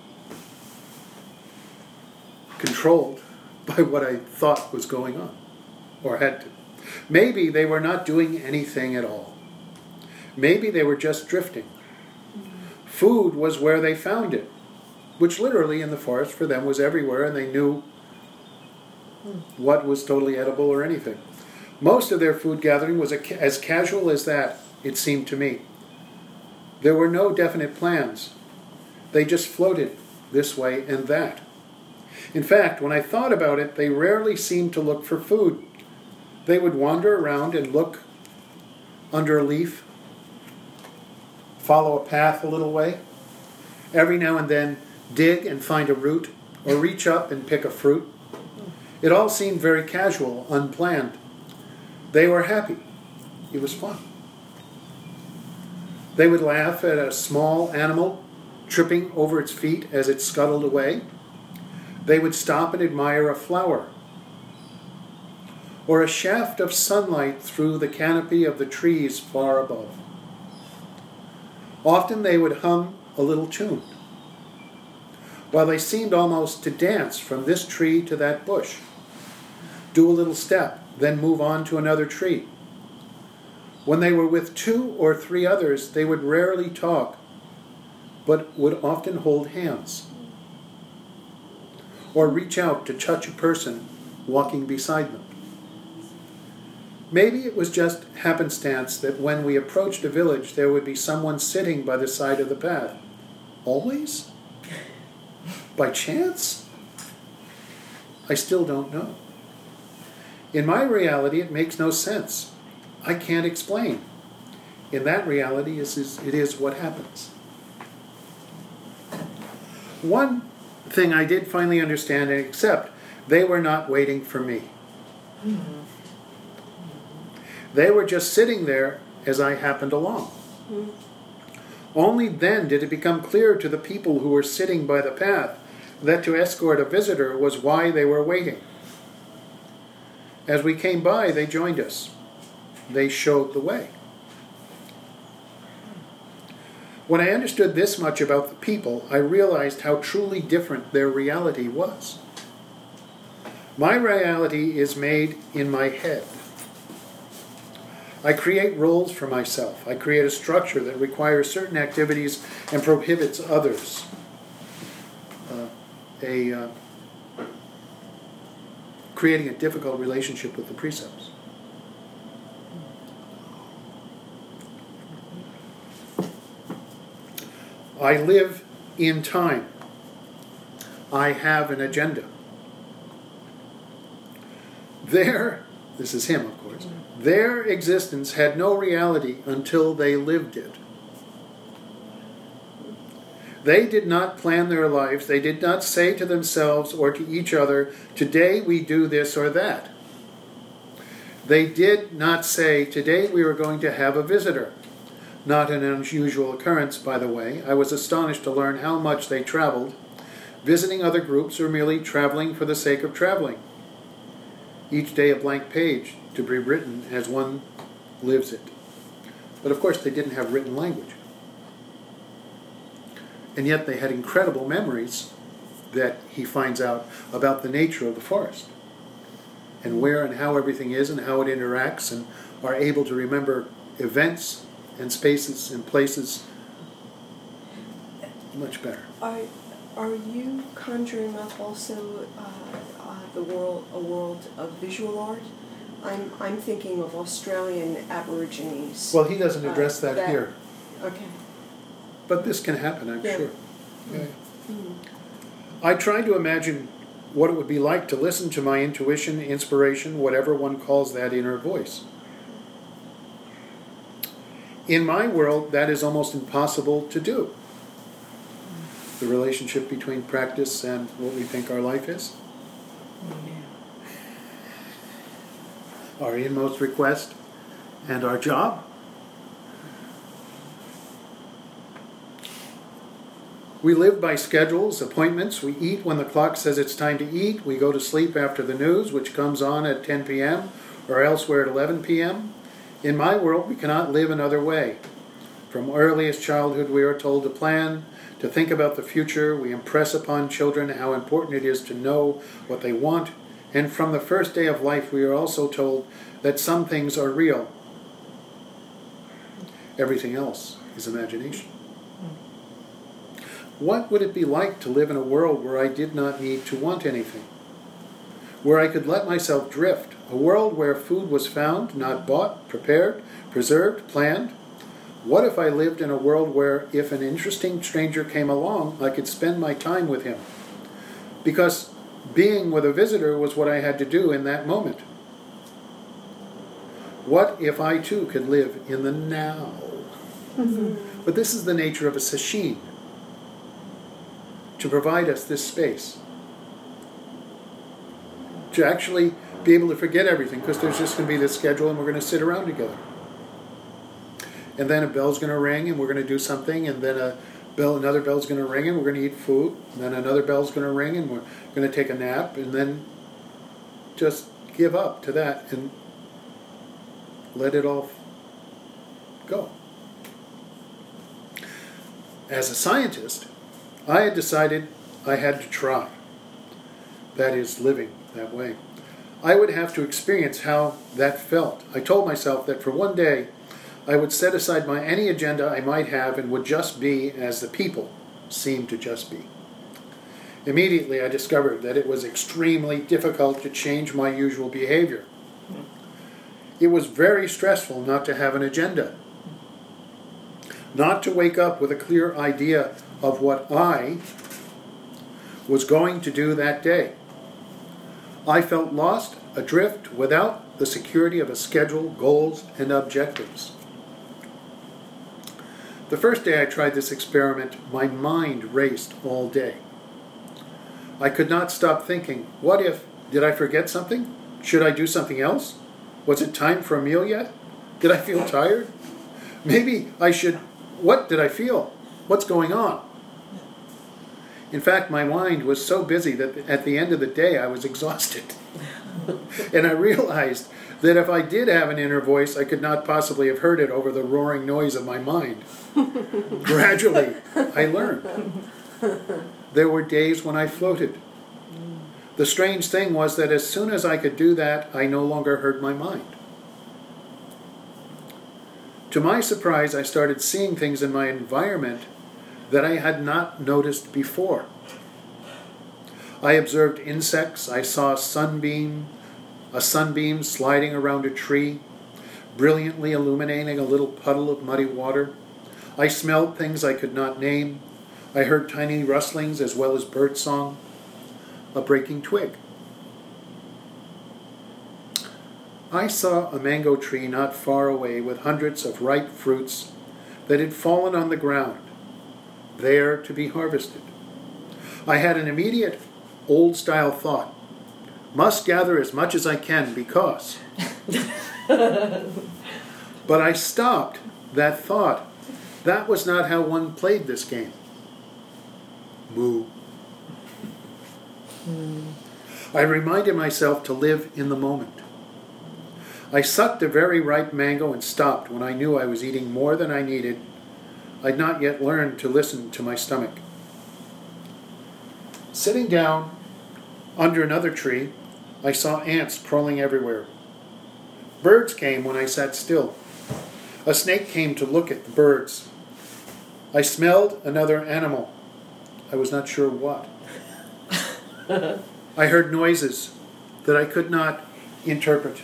controlled by what I thought was going on, or had to. Maybe they were not doing anything at all. Maybe they were just drifting. Food was where they found it, which literally in the forest for them was everywhere, and they knew what was totally edible or anything. Most of their food gathering was as casual as that, it seemed to me. There were no definite plans. They just floated this way and that. In fact, when I thought about it, they rarely seemed to look for food. They would wander around and look under a leaf, follow a path a little way, every now and then dig and find a root, or reach up and pick a fruit. It all seemed very casual, unplanned. They were happy. It was fun. They would laugh at a small animal tripping over its feet as it scuttled away. They would stop and admire a flower, or a shaft of sunlight through the canopy of the trees far above. Often they would hum a little tune, while they seemed almost to dance from this tree to that bush, do a little step, then move on to another tree. When they were with 2 or 3 others, they would rarely talk, but would often hold hands, or reach out to touch a person walking beside them. Maybe it was just happenstance that when we approached a village, there would be someone sitting by the side of the path. Always? By chance? I still don't know. In my reality, it makes no sense. I can't explain. In that reality, it is what happens. One thing I did finally understand and accept, they were not waiting for me. Mm-hmm. They were just sitting there as I happened along. Mm-hmm. Only then did it become clear to the people who were sitting by the path that to escort a visitor was why they were waiting. As we came by, they joined us. They showed the way. When I understood this much about the people, I realized how truly different their reality was. My reality is made in my head. I create roles for myself. I create a structure that requires certain activities and prohibits others. Creating a difficult relationship with the precepts. I live in time. I have an agenda. This is him, of course, their existence had no reality until they lived it. They did not plan their lives. They did not say to themselves or to each other, today we do this or that. They did not say, today we are going to have a visitor. Not an unusual occurrence, by the way. I was astonished to learn how much they traveled, visiting other groups or merely traveling for the sake of traveling. Each day a blank page to be written as one lives it. But of course they didn't have written language. And yet they had incredible memories that he finds out about the nature of the forest and where and how everything is and how it interacts, and are able to remember events and spaces and places much better. Are you conjuring up also a world of visual art? I'm thinking of Australian Aborigines. Well, he doesn't address that here. Okay. But this can happen, I'm sure. Yeah. Mm-hmm. I tried to imagine what it would be like to listen to my intuition, inspiration, whatever one calls that inner voice. In my world, that is almost impossible to do. The relationship between practice and what we think our life is. Our inmost request and our job. We live by schedules, appointments. We eat when the clock says it's time to eat. We go to sleep after the news, which comes on at 10 p.m. or elsewhere at 11 p.m. In my world, we cannot live another way. From earliest childhood, we are told to plan, to think about the future. We impress upon children how important it is to know what they want. And from the first day of life, we are also told that some things are real. Everything else is imagination. What would it be like to live in a world where I did not need to want anything? Where I could let myself drift? A world where food was found, not bought, prepared, preserved, planned? What if I lived in a world where if an interesting stranger came along, I could spend my time with him? Because being with a visitor was what I had to do in that moment. What if I too could live in the now? But this is the nature of a sesshin, to provide us this space. To actually be able to forget everything, because there's just going to be this schedule and we're going to sit around together. And then a bell's going to ring and we're going to do something, and then another bell's going to ring and we're going to eat food, and then another bell's going to ring and we're going to take a nap, and then just give up to that and let it all go. As a scientist, I had decided I had to try. That is, living that way. I would have to experience how that felt. I told myself that for one day, I would set aside any agenda I might have and would just be as the people seemed to just be. Immediately, I discovered that it was extremely difficult to change my usual behavior. It was very stressful not to have an agenda, not to wake up with a clear idea of what I was going to do that day. I felt lost, adrift, without the security of a schedule, goals, and objectives. The first day I tried this experiment, my mind raced all day. I could not stop thinking, what if? Did I forget something? Should I do something else? Was it time for a meal yet? Did I feel tired? Maybe I should. What did I feel? What's going on? In fact, my mind was so busy that at the end of the day I was exhausted. And I realized that if I did have an inner voice, I could not possibly have heard it over the roaring noise of my mind. Gradually, I learned. There were days when I floated. The strange thing was that as soon as I could do that, I no longer heard my mind. To my surprise, I started seeing things in my environment that I had not noticed before. I observed insects. I saw a sunbeam sliding around a tree, brilliantly illuminating a little puddle of muddy water. I smelled things I could not name. I heard tiny rustlings as well as bird song, a breaking twig. I saw a mango tree not far away with hundreds of ripe fruits that had fallen on the ground, there to be harvested. I had an immediate old-style thought. Must gather as much as I can because. But I stopped that thought. That was not how one played this game. Moo. I reminded myself to live in the moment. I sucked a very ripe mango and stopped when I knew I was eating more than I needed. I'd not yet learned to listen to my stomach. Sitting down under another tree, I saw ants crawling everywhere. Birds came when I sat still. A snake came to look at the birds. I smelled another animal. I was not sure what. I heard noises that I could not interpret.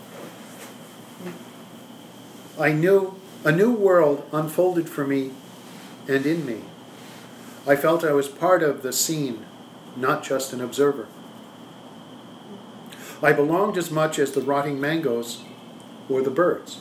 I knew a new world unfolded for me and in me. I felt I was part of the scene, not just an observer. I belonged as much as the rotting mangoes or the birds.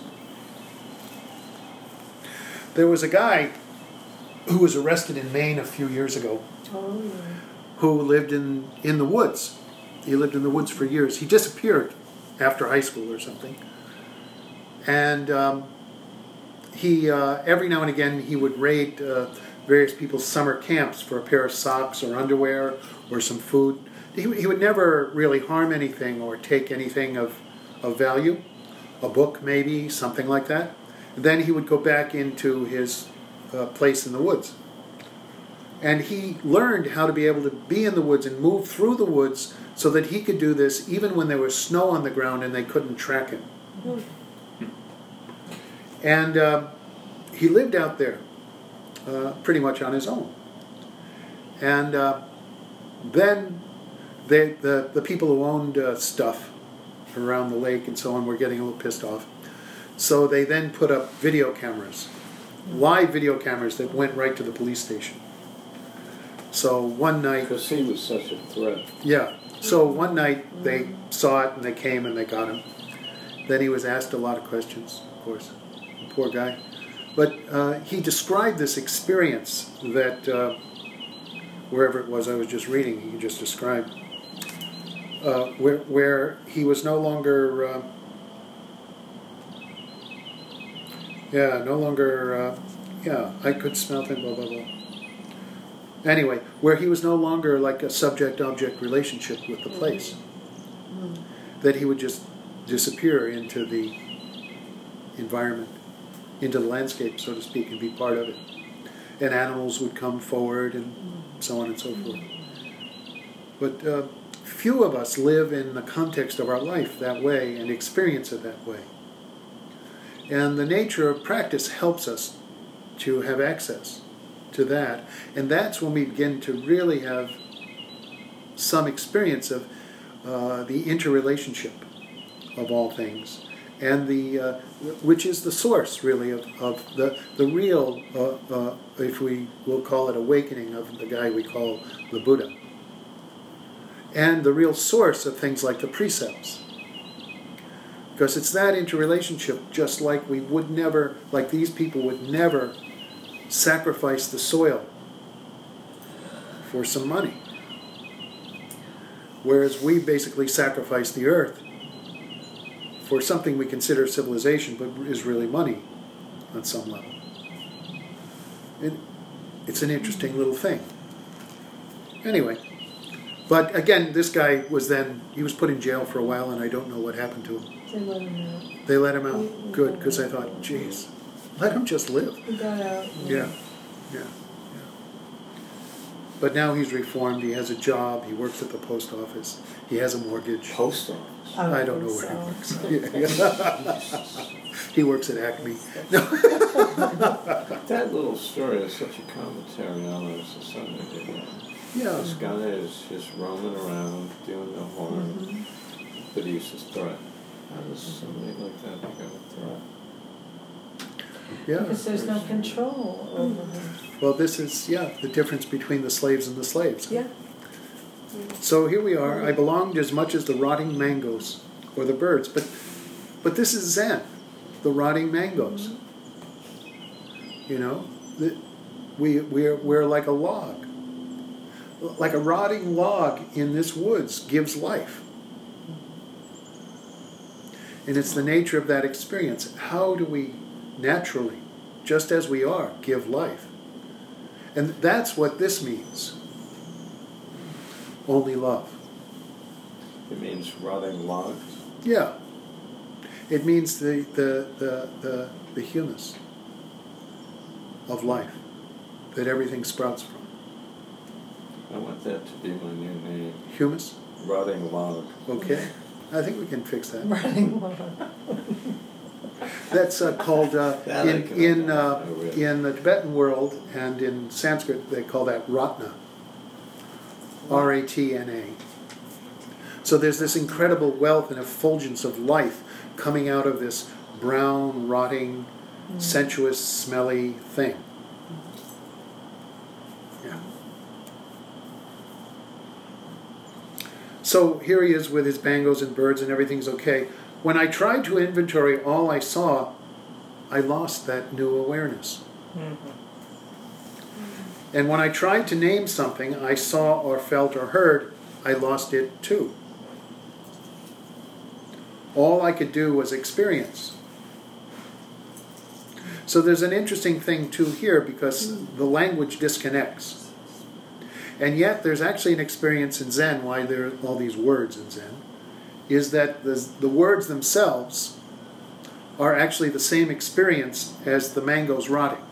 There was a guy who was arrested in Maine a few years ago who lived in the woods. He lived in the woods for years. He disappeared after high school or something. And he every now and again he would raid various people's summer camps for a pair of socks or underwear or some food. He would never really harm anything or take anything of value, a book maybe, something like that. And then he would go back into his place in the woods. And he learned how to be able to be in the woods and move through the woods so that he could do this even when there was snow on the ground and they couldn't track him. And he lived out there pretty much on his own. And then the people who owned stuff around the lake and so on were getting a little pissed off. So they then put up video cameras, live video cameras that went right to the police station. So one night... Because he was such a threat. Yeah. So one night they saw it and they came and they got him. Then he was asked a lot of questions, of course. Poor guy. But he described this experience that, wherever it was I was just reading, he just described, where he was no longer, I could smell things, blah, blah, blah. Anyway, where he was no longer like a subject-object relationship with the place. That he would just disappear into the environment, into the landscape, so to speak, and be part of it. And animals would come forward and so on and so forth. But few of us live in the context of our life that way and experience it that way. And the nature of practice helps us to have access to that. And that's when we begin to really have some experience of the interrelationship of all things, and which is the source, really, of the real, if we will call it, awakening of the guy we call the Buddha. And the real source of things like the precepts. Because it's that interrelationship, just like we would never, like these people would never sacrifice the soil for some money. Whereas we basically sacrifice the earth for something we consider civilization, but is really money on some level. It's an interesting little thing. Anyway, but again, this guy he was put in jail for a while, and I don't know what happened to him. They let him out. They let him out? Good, because I thought, geez, let him just live. He got out. Yeah. But now he's reformed, he has a job, he works at the post office, he has a mortgage. Post office? I don't know where he works. He works at Acme. That little story is such a commentary on our society. Yeah. This guy is just roaming around, doing no harm, but he uses threat. How does somebody like that become a threat? Yeah. Because there's no control over him. Well, this is, the difference between the slaves and the slaves. Yeah. So here we are. I belonged as much as the rotting mangoes or the birds, but this is Zen, the rotting mangoes. You know, we're like a log, like a rotting log in this woods gives life, and it's the nature of that experience. How do we naturally, just as we are, give life? And that's what this means. Only love. It means rotting logs? Yeah. It means the humus of life that everything sprouts from. I want that to be my new name. Humus? Rotting log. Okay. I think we can fix that. Running water. That's called, in really. the Tibetan world and in Sanskrit, they call that Ratna. R-A-T-N-A. So there's this incredible wealth and effulgence of life coming out of this brown, rotting, sensuous, smelly thing. Yeah. So here he is with his bangos and birds and everything's okay. When I tried to inventory all I saw, I lost that new awareness. And when I tried to name something I saw or felt or heard, I lost it too. All I could do was experience. So there's an interesting thing too here, because the language disconnects. And yet there's actually an experience in Zen, why there are all these words in Zen, is that the words themselves are actually the same experience as the mangoes rotting.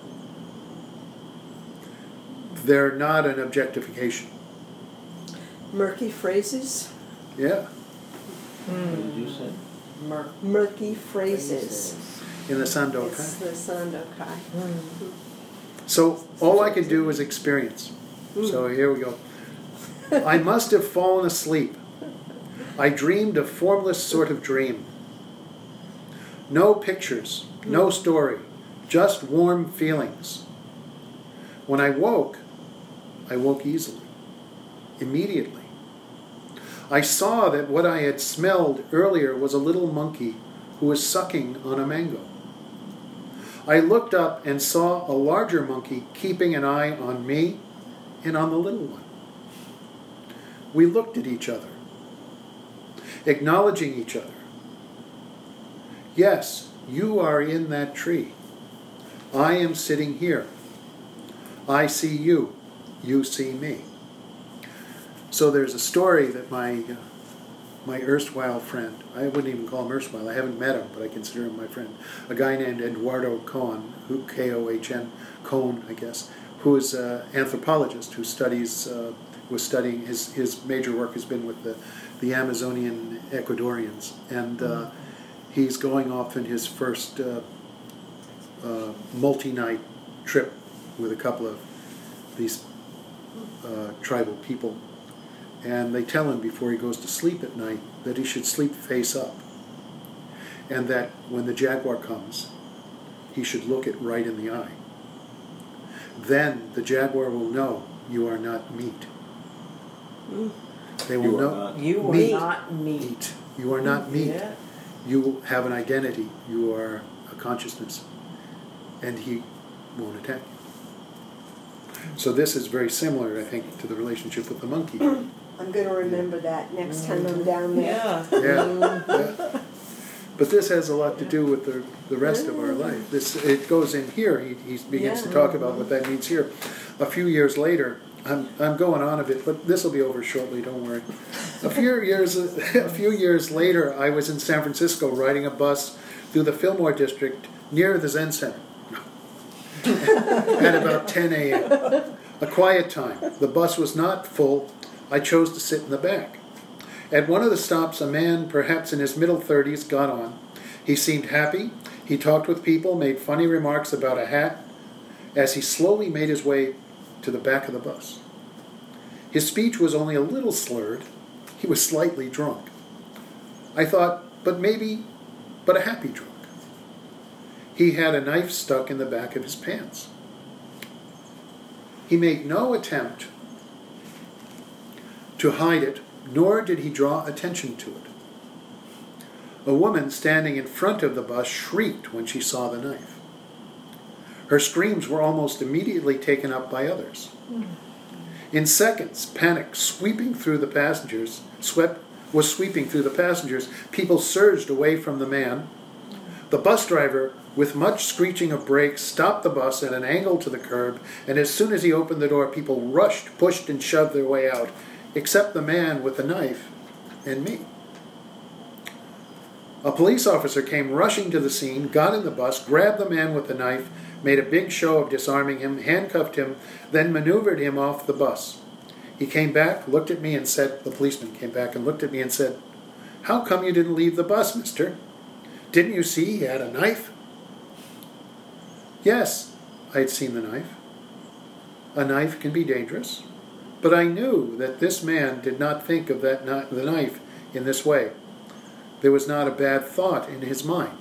They're not an objectification. Murky phrases. Yeah. What did you say? Murky phrases. In the It's Sandokai. the Sandokai. So all I could do was experience. So here we go. I must have fallen asleep. I dreamed a formless sort of dream. No pictures, no story, just warm feelings. When I woke easily, immediately. I saw that what I had smelled earlier was a little monkey who was sucking on a mango. I looked up and saw a larger monkey keeping an eye on me and on the little one. We looked at each other, acknowledging each other. Yes, you are in that tree. I am sitting here. I see you. You see me. So there's a story that my erstwhile friend, I wouldn't even call him erstwhile, I haven't met him, but I consider him my friend, a guy named Eduardo Kohn, K-O-H-N, Kohn, I guess, who is an anthropologist who was studying, his major work has been with the Amazonian Ecuadorians, and he's going off in his first multi-night trip with a couple of these tribal people. And they tell him before he goes to sleep at night that he should sleep face up. And that when the jaguar comes, he should look it right in the eye. Then the jaguar will know you are not meat. They will know You are meat. not meat. You are not meat. Yeah. You have an identity. You are a consciousness. And he won't attack you. So this is very similar, I think, to the relationship with the monkey. I'm going to remember that next time I'm down there. Yeah. Yeah. But this has a lot to do with the rest of our life. It goes in here. He begins to talk about what that means here. A few years later, I'm going on a bit, but this will be over shortly. Don't worry. A few years later, I was in San Francisco riding a bus through the Fillmore district near the Zen Center at about 10 a.m. A quiet time. The bus was not full. I chose to sit in the back. At one of the stops, a man, perhaps in his middle 30s, got on. He seemed happy. He talked with people, made funny remarks about a hat, as he slowly made his way to the back of the bus. His speech was only a little slurred. He was slightly drunk. I thought, but a happy drunk. He had a knife stuck in the back of his pants. He made no attempt to hide it, nor did he draw attention to it. A woman standing in front of the bus shrieked when she saw the knife. Her screams were almost immediately taken up by others. In seconds, panic was sweeping through the passengers. People surged away from the man. The bus driver, with much screeching of brakes, stopped the bus at an angle to the curb, and as soon as he opened the door, people rushed, pushed, and shoved their way out, except the man with the knife and me. A police officer came rushing to the scene, got in the bus, grabbed the man with the knife, made a big show of disarming him, handcuffed him, then maneuvered him off the bus. He came back, looked at me and said, the policeman came back and looked at me and said, "How come you didn't leave the bus, mister? Didn't you see he had a knife?" Yes, I'd seen the knife. A knife can be dangerous. But I knew that this man did not think of the knife in this way. There was not a bad thought in his mind.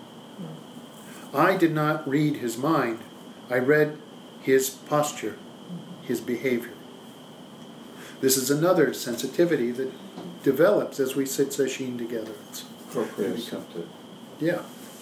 I did not read his mind. I read his posture, his behavior. This is another sensitivity that develops as we sit sesshin together. It's Proprioceptive. Yeah.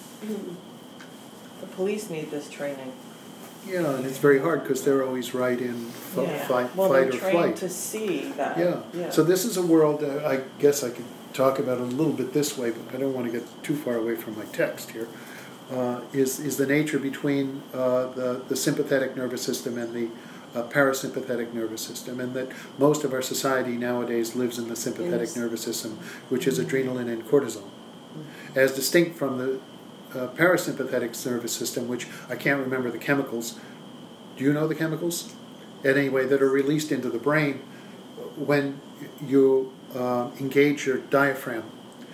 The police need this training. Yeah, and it's very hard because they're always right in fight Well, or they're trained flight. to see that. Yeah. So this is a world, I guess I could talk about it a little bit this way, but I don't want to get too far away from my text here, is the nature between the sympathetic nervous system and the parasympathetic nervous system, and that most of our society nowadays lives in the sympathetic nervous system, which is adrenaline and cortisol, as distinct from the parasympathetic nervous system, which I can't remember the chemicals. Do you know the chemicals? Anyway, that are released into the brain when you engage your diaphragm,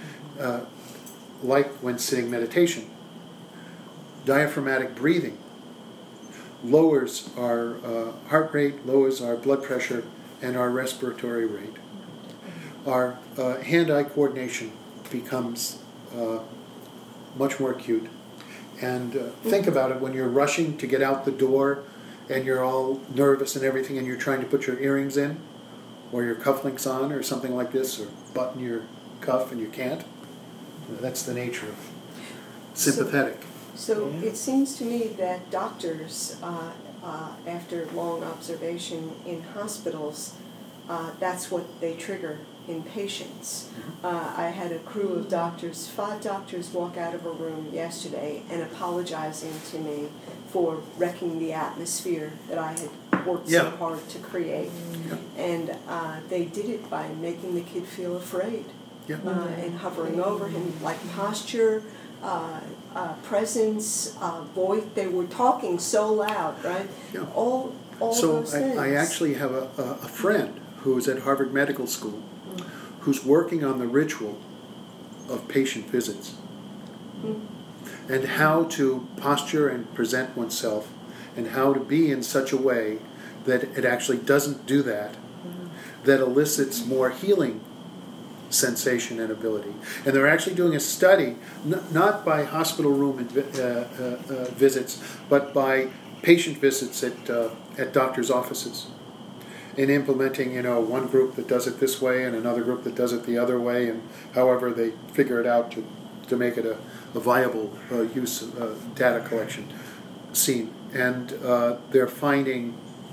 like when sitting meditation. Diaphragmatic breathing lowers our heart rate, lowers our blood pressure, and our respiratory rate. Our hand-eye coordination becomes much more acute. And think about it when you're rushing to get out the door and you're all nervous and everything and you're trying to put your earrings in. or your cufflinks on or something like this, or button your cuff and you can't. That's the nature of sympathetic. So it seems to me that doctors, after long observation in hospitals, that's what they trigger in patients. I had a crew of doctors, 5 doctors walk out of a room yesterday and apologizing to me for wrecking the atmosphere that I had worked so hard to create. And they did it by making the kid feel afraid and hovering over him, like posture, presence, voice. They were talking so loud, right? Yeah. All So those things. I actually have a friend who is at Harvard Medical School who's working on the ritual of patient visits and how to posture and present oneself and how to be in such a way that it actually doesn't do that, that elicits more healing sensation and ability. And they're actually doing a study, not by hospital room visits, but by patient visits at doctors' offices, in implementing, one group that does it this way and another group that does it the other way, and however they figure it out to make it a viable use data collection scene. And they're finding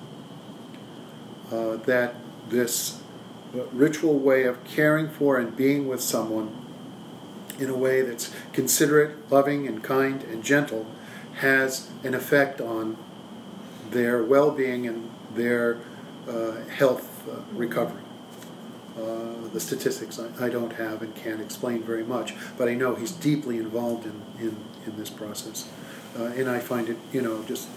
that this ritual way of caring for and being with someone in a way that's considerate, loving, and kind and gentle has an effect on their well-being and their health recovery. The statistics I don't have and can't explain very much, but I know he's deeply involved in this process. And I find it, just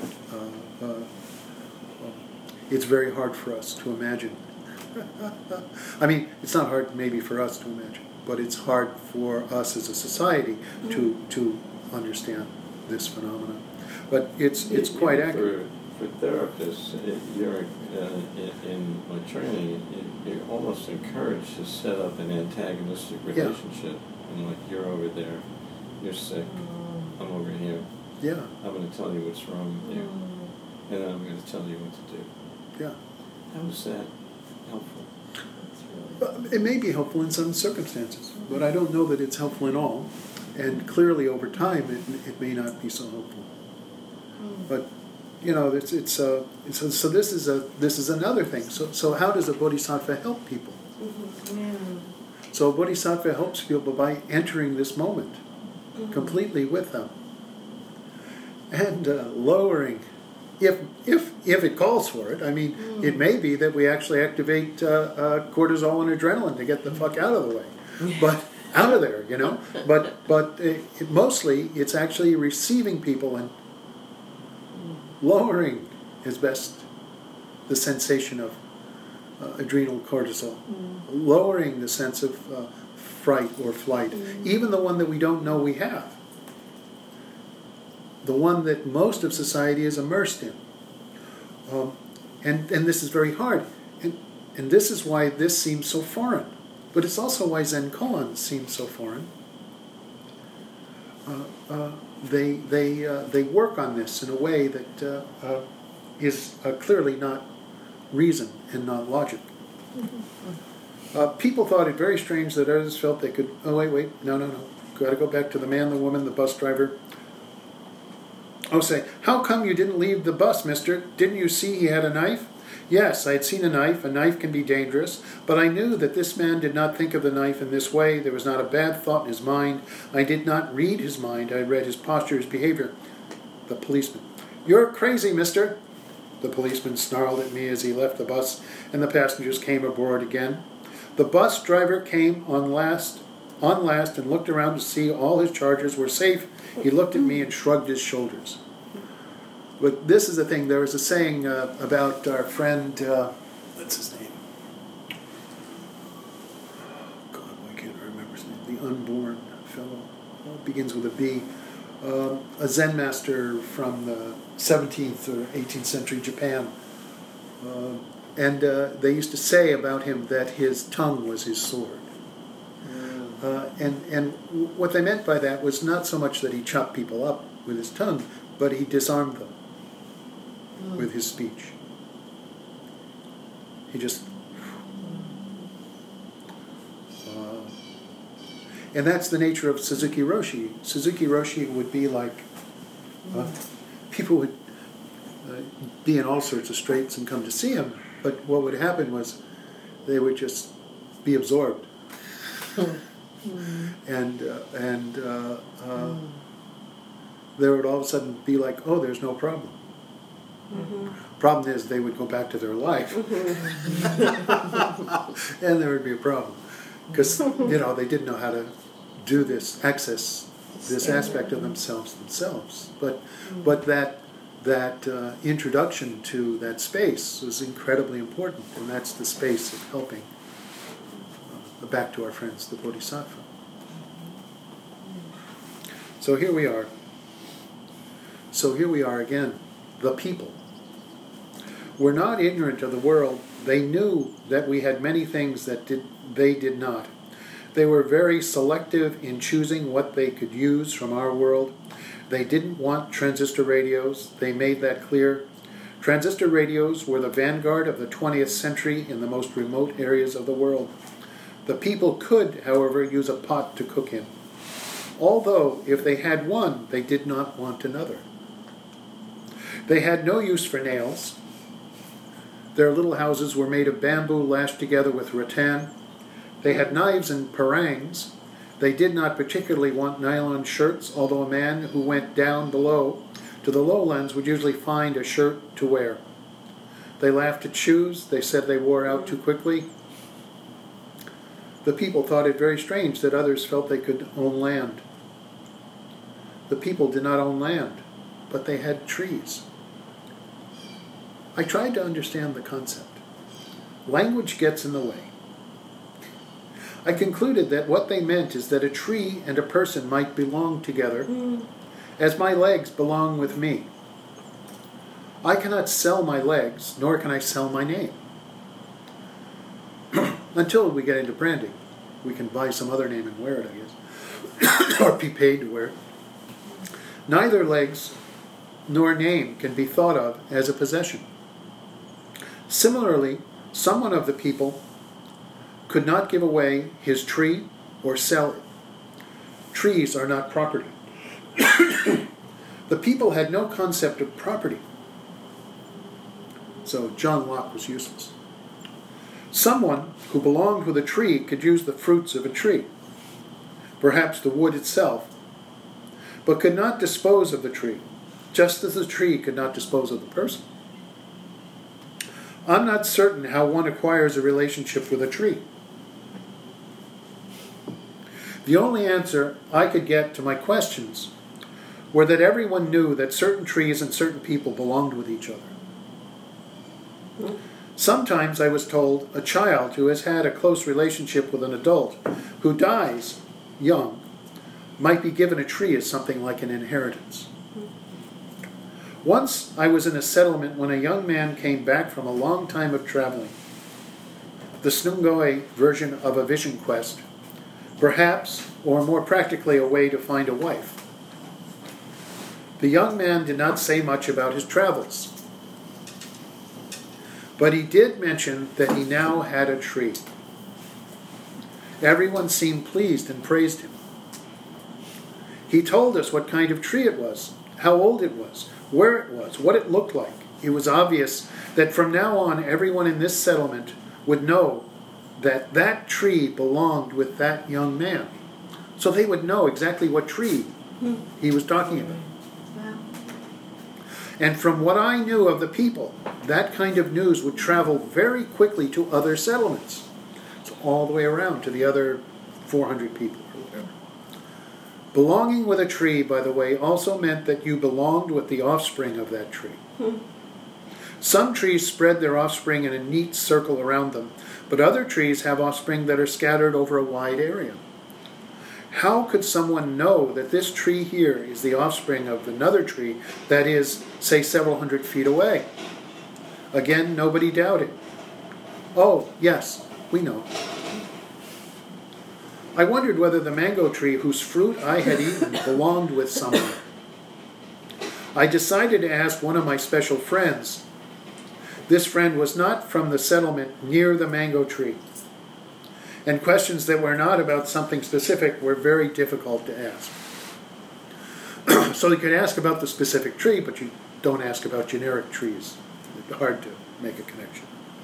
it's very hard for us to imagine. I mean, it's not hard maybe for us to imagine, but it's hard for us as a society to understand this phenomenon. But it's quite accurate. For therapists, you're in my training, you're almost encouraged to set up an antagonistic relationship. And like, you're over there, you're sick, I'm over here. Yeah. I'm going to tell you what's wrong with you, and then I'm going to tell you what to do. Yeah. How is that helpful? It may be helpful in some circumstances, but I don't know that it's helpful in all. And clearly, over time, it may not be so helpful. But so this is another thing. So how does a bodhisattva help people? So a bodhisattva helps people by entering this moment completely with them and lowering. If it calls for it, I mean, it may be that we actually activate cortisol and adrenaline to get the fuck out of the way, but out of there, But mostly, it's actually receiving people and lowering as best the sensation of adrenal cortisol, lowering the sense of fright or flight, even the one that we don't know we have. The one that most of society is immersed in. And this is very hard. And this is why this seems so foreign. But it's also why Zen koan seems so foreign. They work on this in a way that is clearly not reason and not logic. People thought it very strange that others felt they could, no. Got to go back to the man, the woman, the bus driver. Say, how come you didn't leave the bus, mister? Didn't you see he had a knife? Yes, I had seen a knife. A knife can be dangerous. But I knew that this man did not think of the knife in this way. There was not a bad thought in his mind. I did not read his mind. I read his posture, his behavior. The policeman. You're crazy, mister. The policeman snarled at me as he left the bus, and the passengers came aboard again. The bus driver came on last and looked around to see all his charges were safe. He looked at me and shrugged his shoulders. But this is the thing. There was a saying about our friend, what's his name? God, why can't I remember his name? The unborn fellow. Begins with a B. A Zen master from the 17th or 18th century Japan. And they used to say about him that his tongue was his sword. And what they meant by that was not so much that he chopped people up with his tongue, but he disarmed them with his speech. He just And that's the nature of Suzuki Roshi. Suzuki Roshi would be like, people would be in all sorts of straits and come to see him, but what would happen was they would just be absorbed. And there would all of a sudden be like, oh, there's no problem. Problem is, they would go back to their life, and there would be a problem, because they didn't know how to do this, access this aspect of themselves. But that introduction to that space was incredibly important, and that's the space of helping. Back to our friends, the Bodhisattva. So here we are. Again, the people. We're not ignorant of the world. They knew that we had many things that they did not. They were very selective in choosing what they could use from our world. They didn't want transistor radios. They made that clear. Transistor radios were the vanguard of the 20th century in the most remote areas of the world. The people could, however, use a pot to cook in. Although, if they had one, they did not want another. They had no use for nails. Their little houses were made of bamboo lashed together with rattan. They had knives and parangs. They did not particularly want nylon shirts, although a man who went down below to the lowlands would usually find a shirt to wear. They laughed at shoes. They said they wore out too quickly. The people thought it very strange that others felt they could own land. The people did not own land, but they had trees. I tried to understand the concept. Language gets in the way. I concluded that what they meant is that a tree and a person might belong together, as my legs belong with me. I cannot sell my legs, nor can I sell my name. Until we get into branding. We can buy some other name and wear it, I guess. Or be paid to wear it. Neither legs nor name can be thought of as a possession. Similarly, someone of the people could not give away his tree or sell it. Trees are not property. The people had no concept of property. So John Locke was useless. Someone who belonged with a tree could use the fruits of a tree, perhaps the wood itself, but could not dispose of the tree, just as the tree could not dispose of the person. I'm not certain how one acquires a relationship with a tree. The only answer I could get to my questions were that everyone knew that certain trees and certain people belonged with each other. Sometimes, I was told, a child who has had a close relationship with an adult who dies young might be given a tree as something like an inheritance. Once I was in a settlement when a young man came back from a long time of traveling, the Snungoy version of a vision quest, perhaps, or more practically, a way to find a wife. The young man did not say much about his travels, but he did mention that he now had a tree. Everyone seemed pleased and praised him. He told us what kind of tree it was, how old it was, where it was, what it looked like. It was obvious that from now on everyone in this settlement would know that that tree belonged with that young man. So they would know exactly what tree he was talking about. And from what I knew of the people, that kind of news would travel very quickly to other settlements. So all the way around to the other 400 people or whatever. Belonging with a tree, by the way, also meant that you belonged with the offspring of that tree. Some trees spread their offspring in a neat circle around them, but other trees have offspring that are scattered over a wide area. How could someone know that this tree here is the offspring of another tree that is, say, several hundred feet away? Again, nobody doubted. Oh, yes, we know. I wondered whether the mango tree whose fruit I had eaten belonged with someone. I decided to ask one of my special friends. This friend was not from the settlement near the mango tree. And questions that were not about something specific were very difficult to ask. So you can ask about the specific tree, but you don't ask about generic trees. It's hard to make a connection.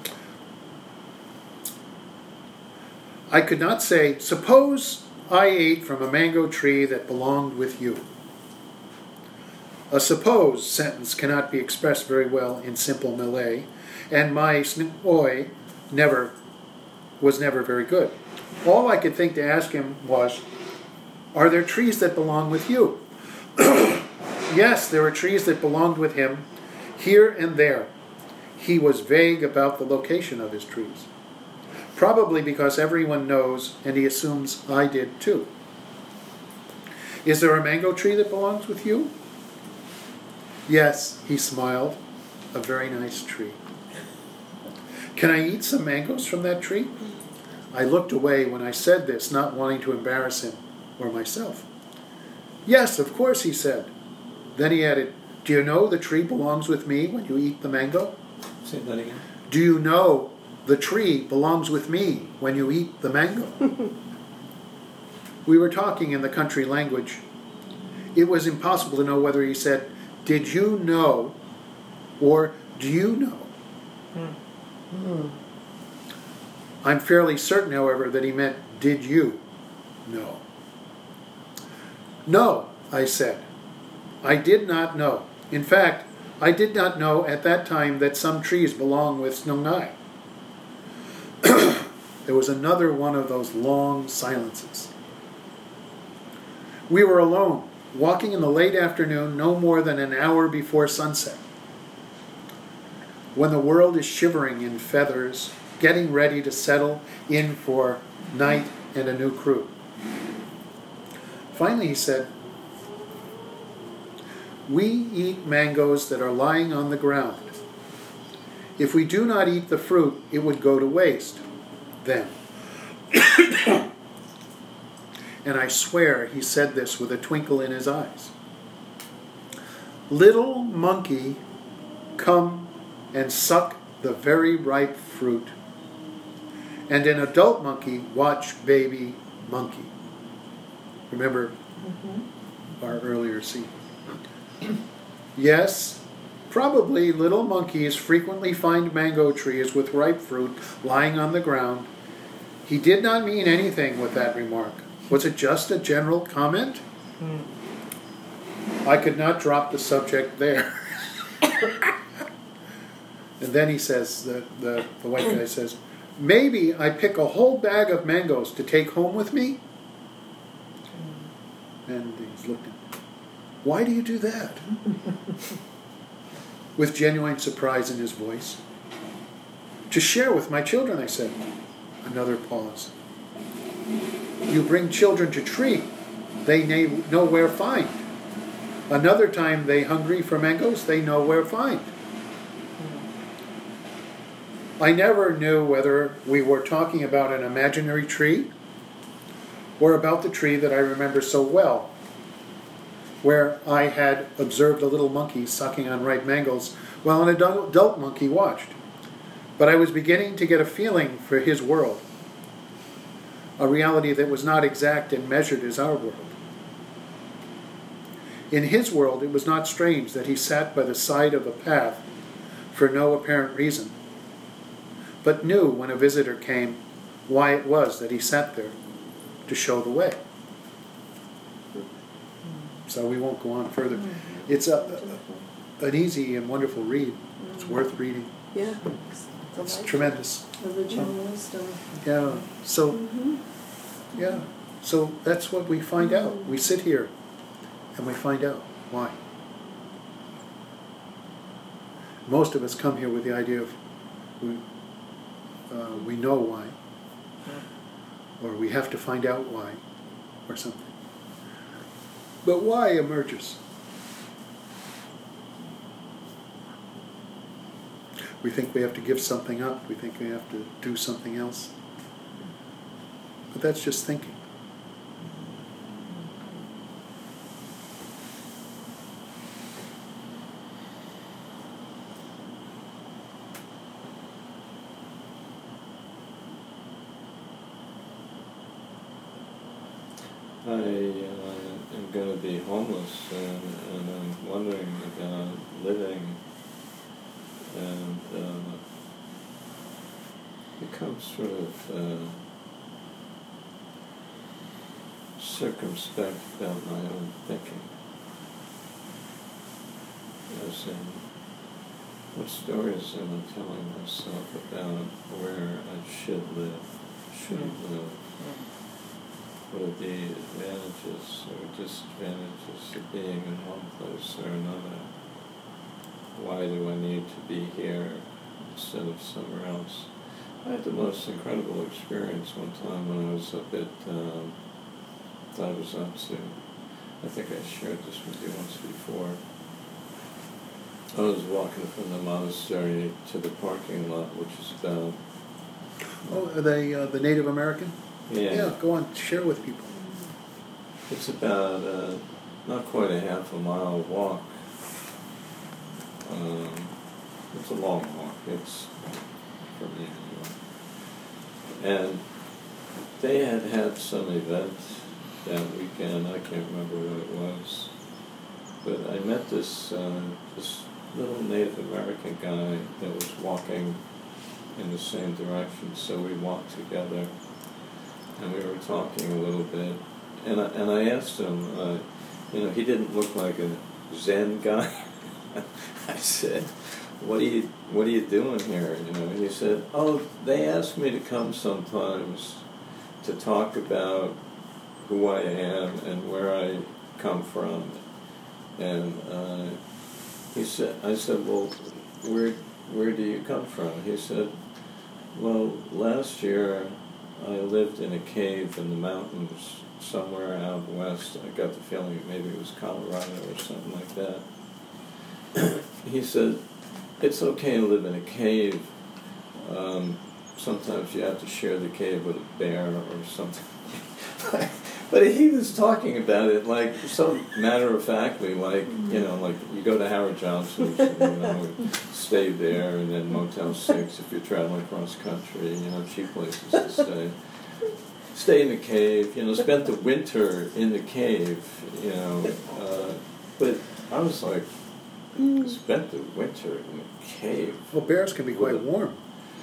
I could not say, suppose I ate from a mango tree that belonged with you. A suppose sentence cannot be expressed very well in simple Malay, and my snoi was never very good. All I could think to ask him was, are there trees that belong with you? Yes, there were trees that belonged with him, here and there. He was vague about the location of his trees. Probably because everyone knows, and he assumes I did too. Is there a mango tree that belongs with you? Yes, he smiled, a very nice tree. Can I eat some mangoes from that tree? I looked away when I said this, not wanting to embarrass him or myself. Yes, of course, he said. Then he added, do you know the tree belongs with me when you eat the mango? Say that again. Do you know the tree belongs with me when you eat the mango? We were talking in the country language. It was impossible to know whether he said, did you know, or do you know? I'm fairly certain, however, that he meant, did you know? No, I said. I did not know. In fact, I did not know at that time that some trees belong with Snongai. There was another one of those long silences. We were alone, walking in the late afternoon, no more than an hour before sunset. When the world is shivering in feathers, getting ready to settle in for night and a new crew. Finally he said, we eat mangoes that are lying on the ground. If we do not eat the fruit, it would go to waste then. And I swear he said this with a twinkle in his eyes. Little monkey, come and suck the very ripe fruit. And an adult monkey watch baby monkey. Remember our earlier scene. Yes, probably little monkeys frequently find mango trees with ripe fruit lying on the ground. He did not mean anything with that remark. Was it just a general comment? I could not drop the subject there. And then he says, the white guy says, maybe I pick a whole bag of mangoes to take home with me? And he's looking. Why do you do that? With genuine surprise in his voice. To share with my children, I said. Another pause. You bring children to tree, they know where find. Another time they hungry for mangoes, they know where find. I never knew whether we were talking about an imaginary tree or about the tree that I remember so well, where I had observed a little monkey sucking on ripe mangoes while an adult monkey watched. But I was beginning to get a feeling for his world, a reality that was not exact and measured as our world. In his world, it was not strange that he sat by the side of a path for no apparent reason, but knew when a visitor came why it was that he sat there, to show the way. So we won't go on further. It's an easy and wonderful read. It's worth reading. Yeah. It's tremendous. Original wisdom. Yeah. So, yeah. So that's what we find out. We sit here and we find out why. Most of us come here with the idea of we know why, or we have to find out why, or something. But why emerges? We think we have to give something up. We think we have to do something else. But that's just thinking. am going to be homeless, and I'm wondering about living, and become sort of circumspect about my own thinking. As in, what stories am I telling myself about where I should live, shouldn't live? What are the advantages or disadvantages of being in one place or another? Why do I need to be here instead of somewhere else? I had the most incredible experience one time when I was up at Daibuzatsu. I think I shared this with you once before. I was walking from the monastery to the parking lot, which is about... Oh, are they the Native American? Yeah, go on, share with people. It's about not quite a half a mile walk. It's a long walk. It's for me anyway. And they had some event that weekend. I can't remember what it was, but I met this little Native American guy that was walking in the same direction. So we walked together, and we were talking a little bit. And I asked him, he didn't look like a Zen guy. I said, what are you doing here? And he said, oh, they asked me to come sometimes to talk about who I am and where I come from. And I said, well, where do you come from? He said, well, last year I lived in a cave in the mountains somewhere out west. I got the feeling maybe it was Colorado or something like that. He said, it's okay to live in a cave. Sometimes you have to share the cave with a bear or something. But he was talking about it like so matter-of-factly, like, like you go to Howard Johnson's and, stay there, and then Motel 6 if you're traveling across country, cheap places to stay. Stay in the cave, spent the winter in the cave, but I was like, spent the winter in the cave. Well, bears can be quite warm.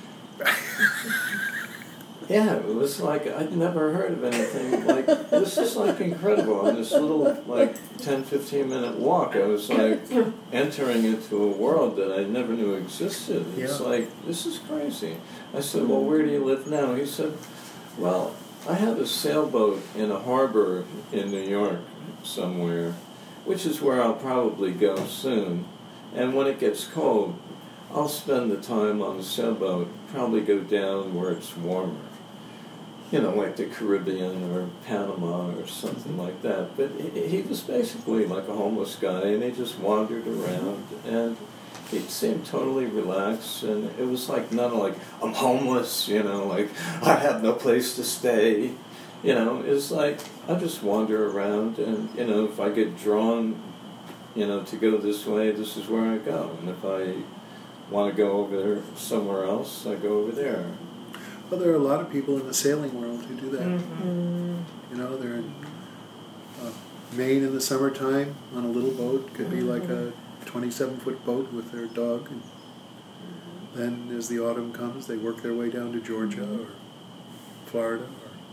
Yeah, it was like, I'd never heard of anything like, this is like incredible. On this little, 10-15 minute walk, I was like entering into a world that I never knew existed. It's like, this is crazy. I said, well, where do you live now? He said, well, I have a sailboat in a harbor in New York somewhere, which is where I'll probably go soon. And when it gets cold, I'll spend the time on the sailboat, probably go down where it's warmer. Like the Caribbean or Panama or something like that. But he was basically like a homeless guy, and he just wandered around, and he seemed totally relaxed, and it was like none like, I'm homeless, like, I have no place to stay. It's like, I just wander around, and, if I get drawn, to go this way, this is where I go. And if I want to go over there somewhere else, I go over there. Well, there are a lot of people in the sailing world who do that. Mm-hmm. They're in Maine in the summertime on a little boat. Could be like a 27-foot boat with their dog. And then as the autumn comes, they work their way down to Georgia or Florida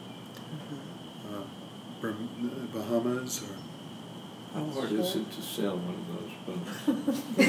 or Bahamas or... How hard is it to sail one of those boats?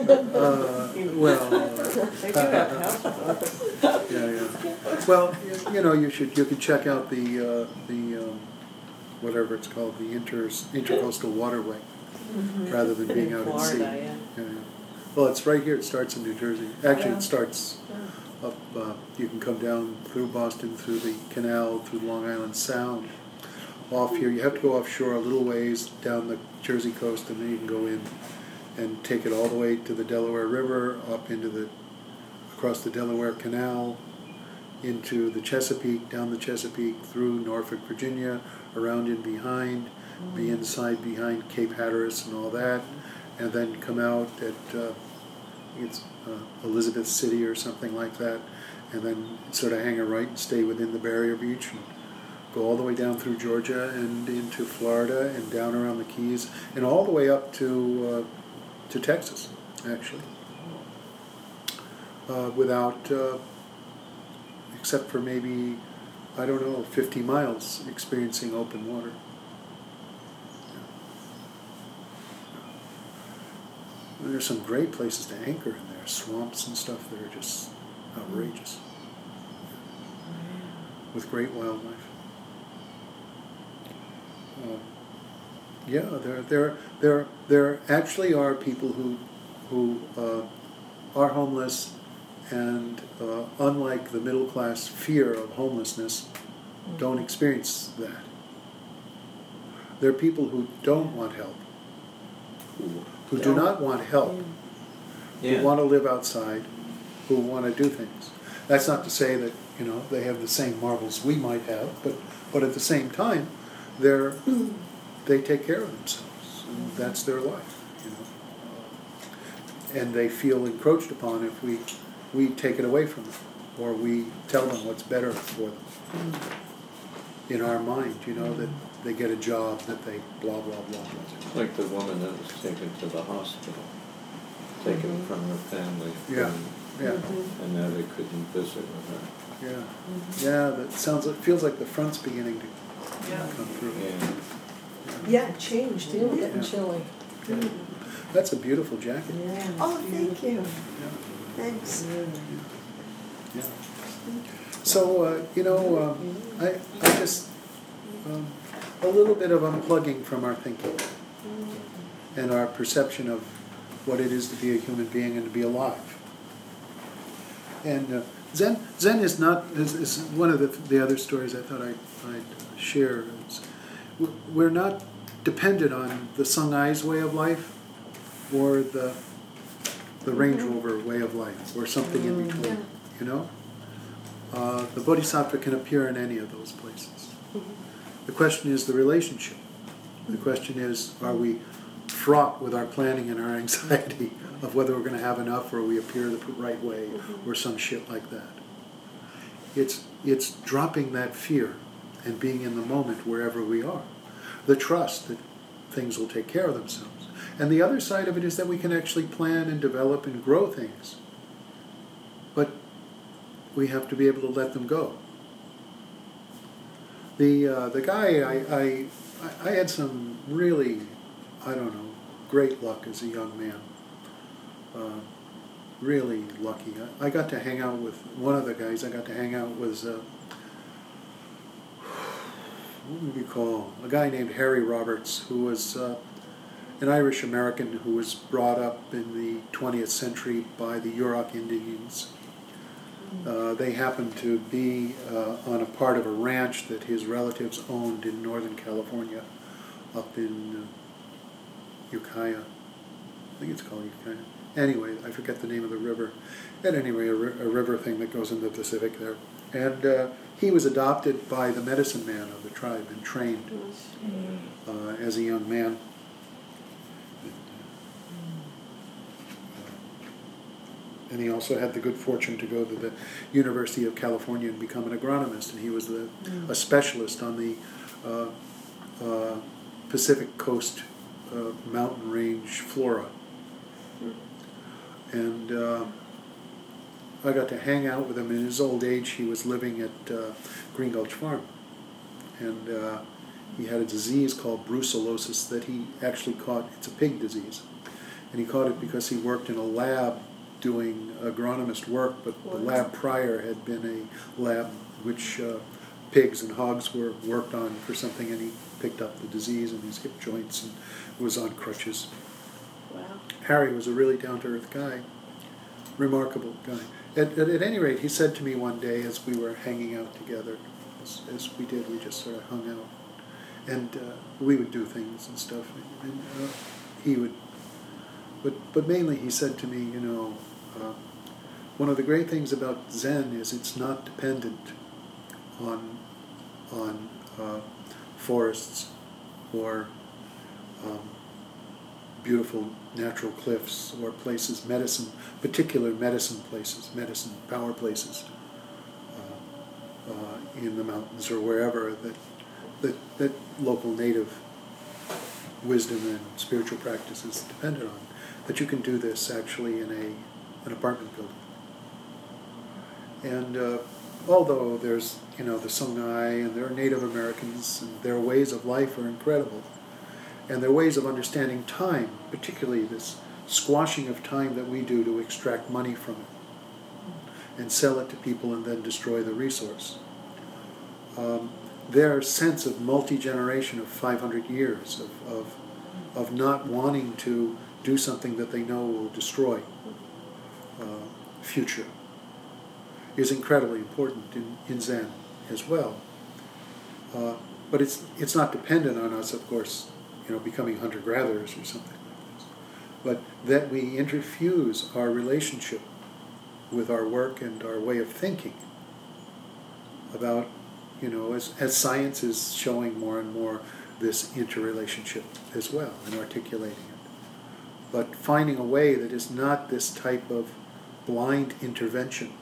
They do have houseboats. Yeah. Well, you could check out the whatever it's called, the intercoastal waterway, rather than being out at sea. Florida, Yeah. Well, it's right here. It starts in New Jersey. Actually, it starts up. You can come down through Boston, through the canal, through Long Island Sound. Off here, you have to go offshore a little ways down the Jersey coast, and then you can go in and take it all the way to the Delaware River, up across the Delaware Canal, into the Chesapeake, down the Chesapeake, through Norfolk, Virginia, around in behind, be inside behind Cape Hatteras and all that, and then come out at it's Elizabeth City or something like that, and then sort of hang a right and stay within the barrier beach and go all the way down through Georgia and into Florida and down around the Keys and all the way up to Texas, actually, without, except for maybe, I don't know, 50 miles experiencing open water. There's some great places to anchor in there, swamps and stuff that are just outrageous, with great wildlife. Yeah, there actually are people who are homeless, and unlike the middle class fear of homelessness, don't experience that. There are people who don't want help, who do not want help, who want to live outside, who want to do things. That's not to say that they have the same marvels we might have, but at the same time, they take care of themselves, and that's their life, and they feel encroached upon if we take it away from them, or we tell them what's better for them. In our mind, that they get a job, that they blah, blah, blah, blah. Like the woman that was taken to the hospital, taken from her family. Yeah. And now they couldn't visit with her. Yeah, feels like the front's beginning to come through. Yeah, it changed, Still didn't it? getting chilly. Yeah. That's a beautiful jacket. Yeah. Oh, thank you. Yeah. Thanks. Yeah. So, I just, a little bit of unplugging from our thinking and our perception of what it is to be a human being and to be alive. And Zen is not, is one of the other stories I thought I'd share. We're not dependent on the Sangai's way of life or the Range Rover way of life or something in between, The Bodhisattva can appear in any of those places. The question is the relationship. The question is, are we fraught with our planning and our anxiety of whether we're going to have enough or we appear the right way or some shit like that. It's dropping that fear and being in the moment wherever we are. The trust that things will take care of themselves. And the other side of it is that we can actually plan and develop and grow things. But we have to be able to let them go. The guy, I had some really, great luck as a young man. Really lucky. I got to hang out with one of the guys. I got to hang out was what would we call a guy named Harry Roberts, who was an Irish American who was brought up in the 20th century by the Yurok Indians. They happened to be on a part of a ranch that his relatives owned in Northern California, up in Ukiah. I think it's called Ukiah. Anyway, I forget the name of the river. At any rate, a river thing that goes in the Pacific there. And he was adopted by the medicine man of the tribe and trained as a young man. And he also had the good fortune to go to the University of California and become an agronomist. And he was a specialist on the Pacific Coast mountain range flora. And I got to hang out with him. In his old age, he was living at Green Gulch Farm. And he had a disease called brucellosis that he actually caught. It's a pig disease. And he caught it because he worked in a lab doing agronomist work, but the lab prior had been a lab which pigs and hogs were worked on for something, and he picked up the disease in his hip joints and was on crutches. Wow. Harry was a really down-to-earth guy, remarkable guy. At any rate, he said to me one day as we were hanging out together, as we did, we just sort of hung out, and we would do things and stuff, and he would, but mainly he said to me, one of the great things about Zen is it's not dependent on forests or beautiful natural cliffs or places, particular medicine places, medicine power places. in the mountains or wherever that local native wisdom and spiritual practice is dependent on, that you can do this actually in an apartment building. And although there's, the Songhai and there are Native Americans and their ways of life are incredible, and their ways of understanding time, particularly this squashing of time that we do to extract money from it and sell it to people and then destroy the resource. Their sense of multi-generation of 500 years of not wanting to do something that they know will destroy future is incredibly important in Zen as well. But it's not dependent on us, of course, becoming hunter-gatherers or something like this. But that we interfuse our relationship with our work and our way of thinking about, as science is showing more and more this interrelationship as well and articulating it. But finding a way that is not this type of blind intervention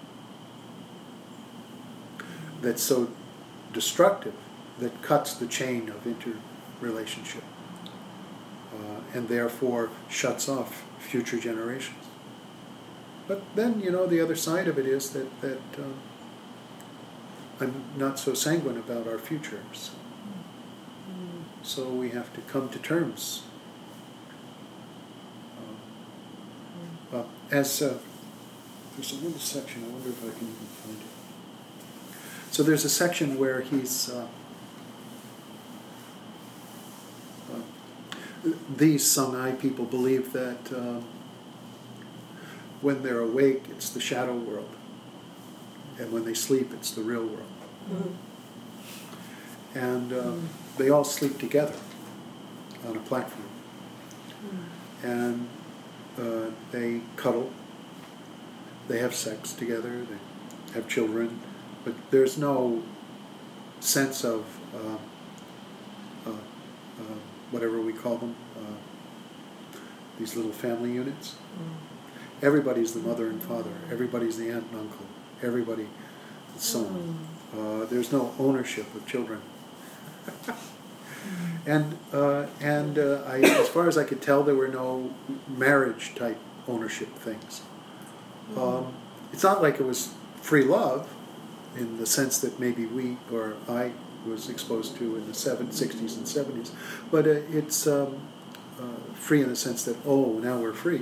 that's so destructive, that cuts the chain of interrelationship and therefore shuts off future generations. But then, the other side of it is that I'm not so sanguine about our futures. So we have to come to terms. There's a little section, I wonder if I can even find it. So there's a section where he's these Songhai people believe that when they're awake, it's the shadow world, and when they sleep, it's the real world. Mm-hmm. And they all sleep together on a platform, and they cuddle, they have sex together, they have children, but there's no sense of whatever we call them, these little family units. Everybody's the mother and father. Everybody's the aunt and uncle. Everybody, the son. There's no ownership of children. And as far as I could tell, there were no marriage-type ownership things. It's not like it was free love in the sense that maybe we or I was exposed to in the 60s and 70s, but it's free in the sense that, now we're free.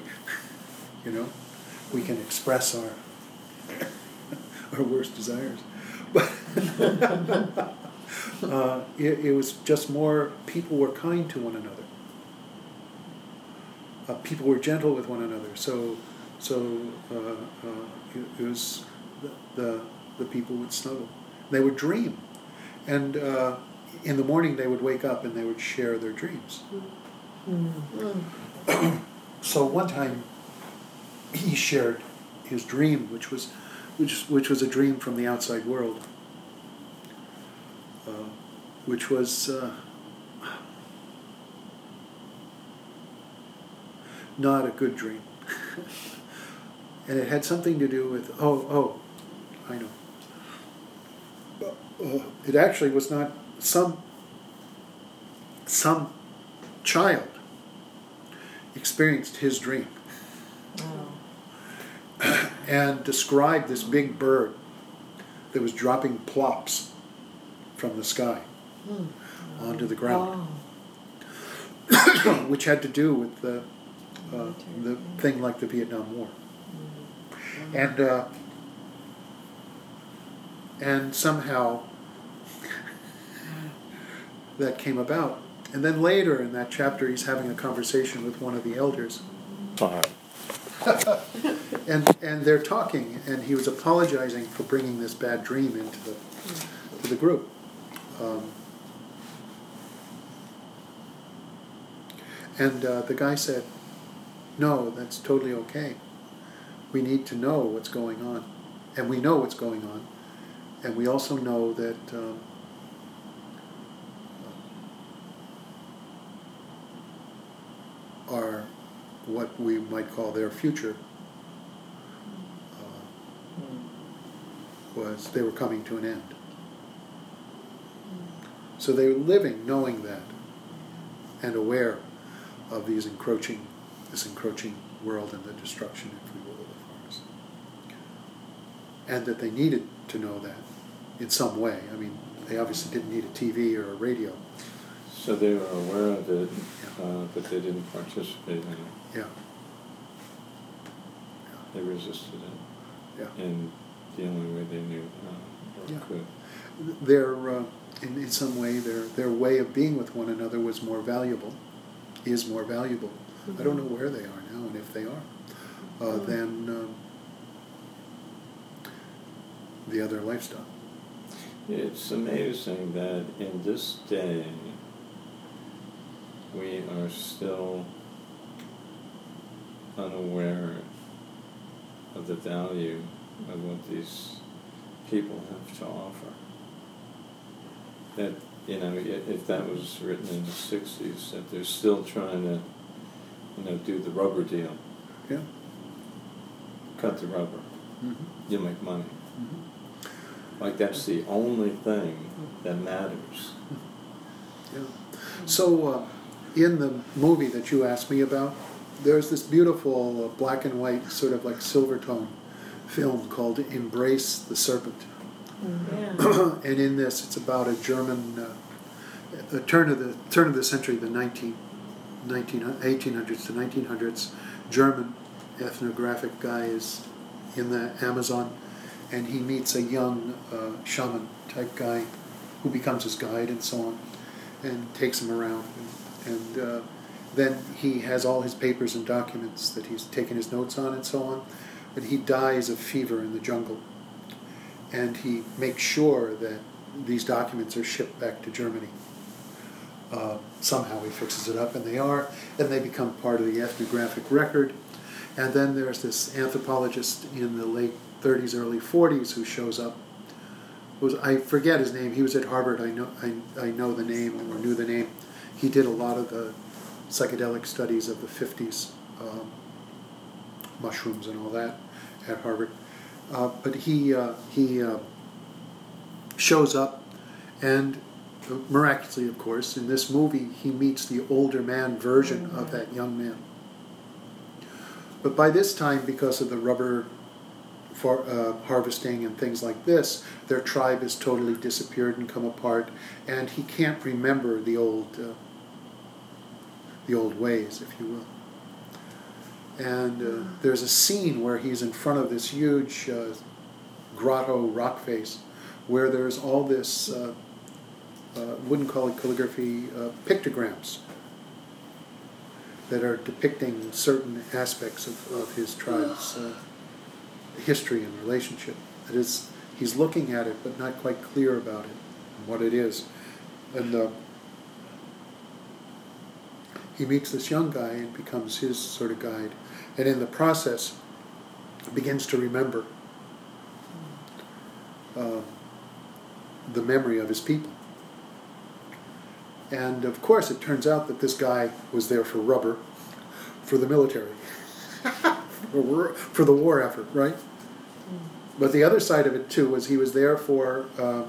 We can express our worst desires. But it was just more, people were kind to one another. People were gentle with one another. So it was the people would snuggle. They would dream. And in the morning they would wake up and they would share their dreams. So one time he shared his dream, which was a dream from the outside world, which was not a good dream. And it had something to do with, I know. It actually was not some child experienced his dream and described this big bird that was dropping plops from the sky onto the ground, which had to do with the thing like the Vietnam War. And somehow that came about. And then later in that chapter, he's having a conversation with one of the elders. And they're talking, and he was apologizing for bringing this bad dream into the group. And the guy said, "No, that's totally okay. We need to know what's going on. And we know what's going on. And we also know that our, what we might call their future, was they were coming to an end. So they were living knowing that and aware of this encroaching world and the destruction, if we will, of the forest. And that they needed to know that in some way. I mean, they obviously didn't need a TV or a radio. So they were aware of it, Yeah. but they didn't participate in it. Yeah. They resisted it Yeah. in the only way they knew or Yeah. could. Their, in some way, their way of being with one another was more valuable, is more valuable. I don't know where they are now and if they are, than the other lifestyle. It's amazing that in this day we are still unaware of the value of what these people have to offer. That, you know, if that was written in the 60s, that they're still trying to, you know, do the rubber deal. Yeah. Cut the rubber. Mm-hmm. You make money. Mm-hmm. Like that's the only thing that matters. Yeah. So, in the movie that you asked me about, there's this beautiful black and white, sort of like Silvertone film called Embrace the Serpent. Yeah. And in this, it's about a German, the turn of the century, the 1800s to 1900s, German ethnographic guy is in the Amazon, and he meets a young shaman type guy who becomes his guide and so on, and takes him around. And then he has all his papers and documents that he's taken his notes on and so on, but he dies of fever in the jungle. And he makes sure that these documents are shipped back to Germany. Somehow he fixes it up, and they are, and they become part of the ethnographic record. And then there's this anthropologist in the late 30s, early 40s who shows up. I forget his name. He was at Harvard. I know the name or knew the name. He did a lot of the psychedelic studies of the 50s, mushrooms and all that at Harvard. But he shows up, and miraculously, of course, in this movie, he meets the older man version of that young man. But by this time, because of the rubber harvesting and things like this, their tribe has totally disappeared and come apart, and he can't remember the old ways, if you will. And there's a scene where he's in front of this huge grotto rock face, where there's all this, wouldn't call it calligraphy, pictograms that are depicting certain aspects of his tribe's history and relationship. That is, he's looking at it but not quite clear about it and what it is. And he meets this young guy and becomes his sort of guide. And in the process, begins to remember the memory of his people. And of course, it turns out that this guy was there for rubber, for the military, for the war effort, right? But the other side of it too was he was there for.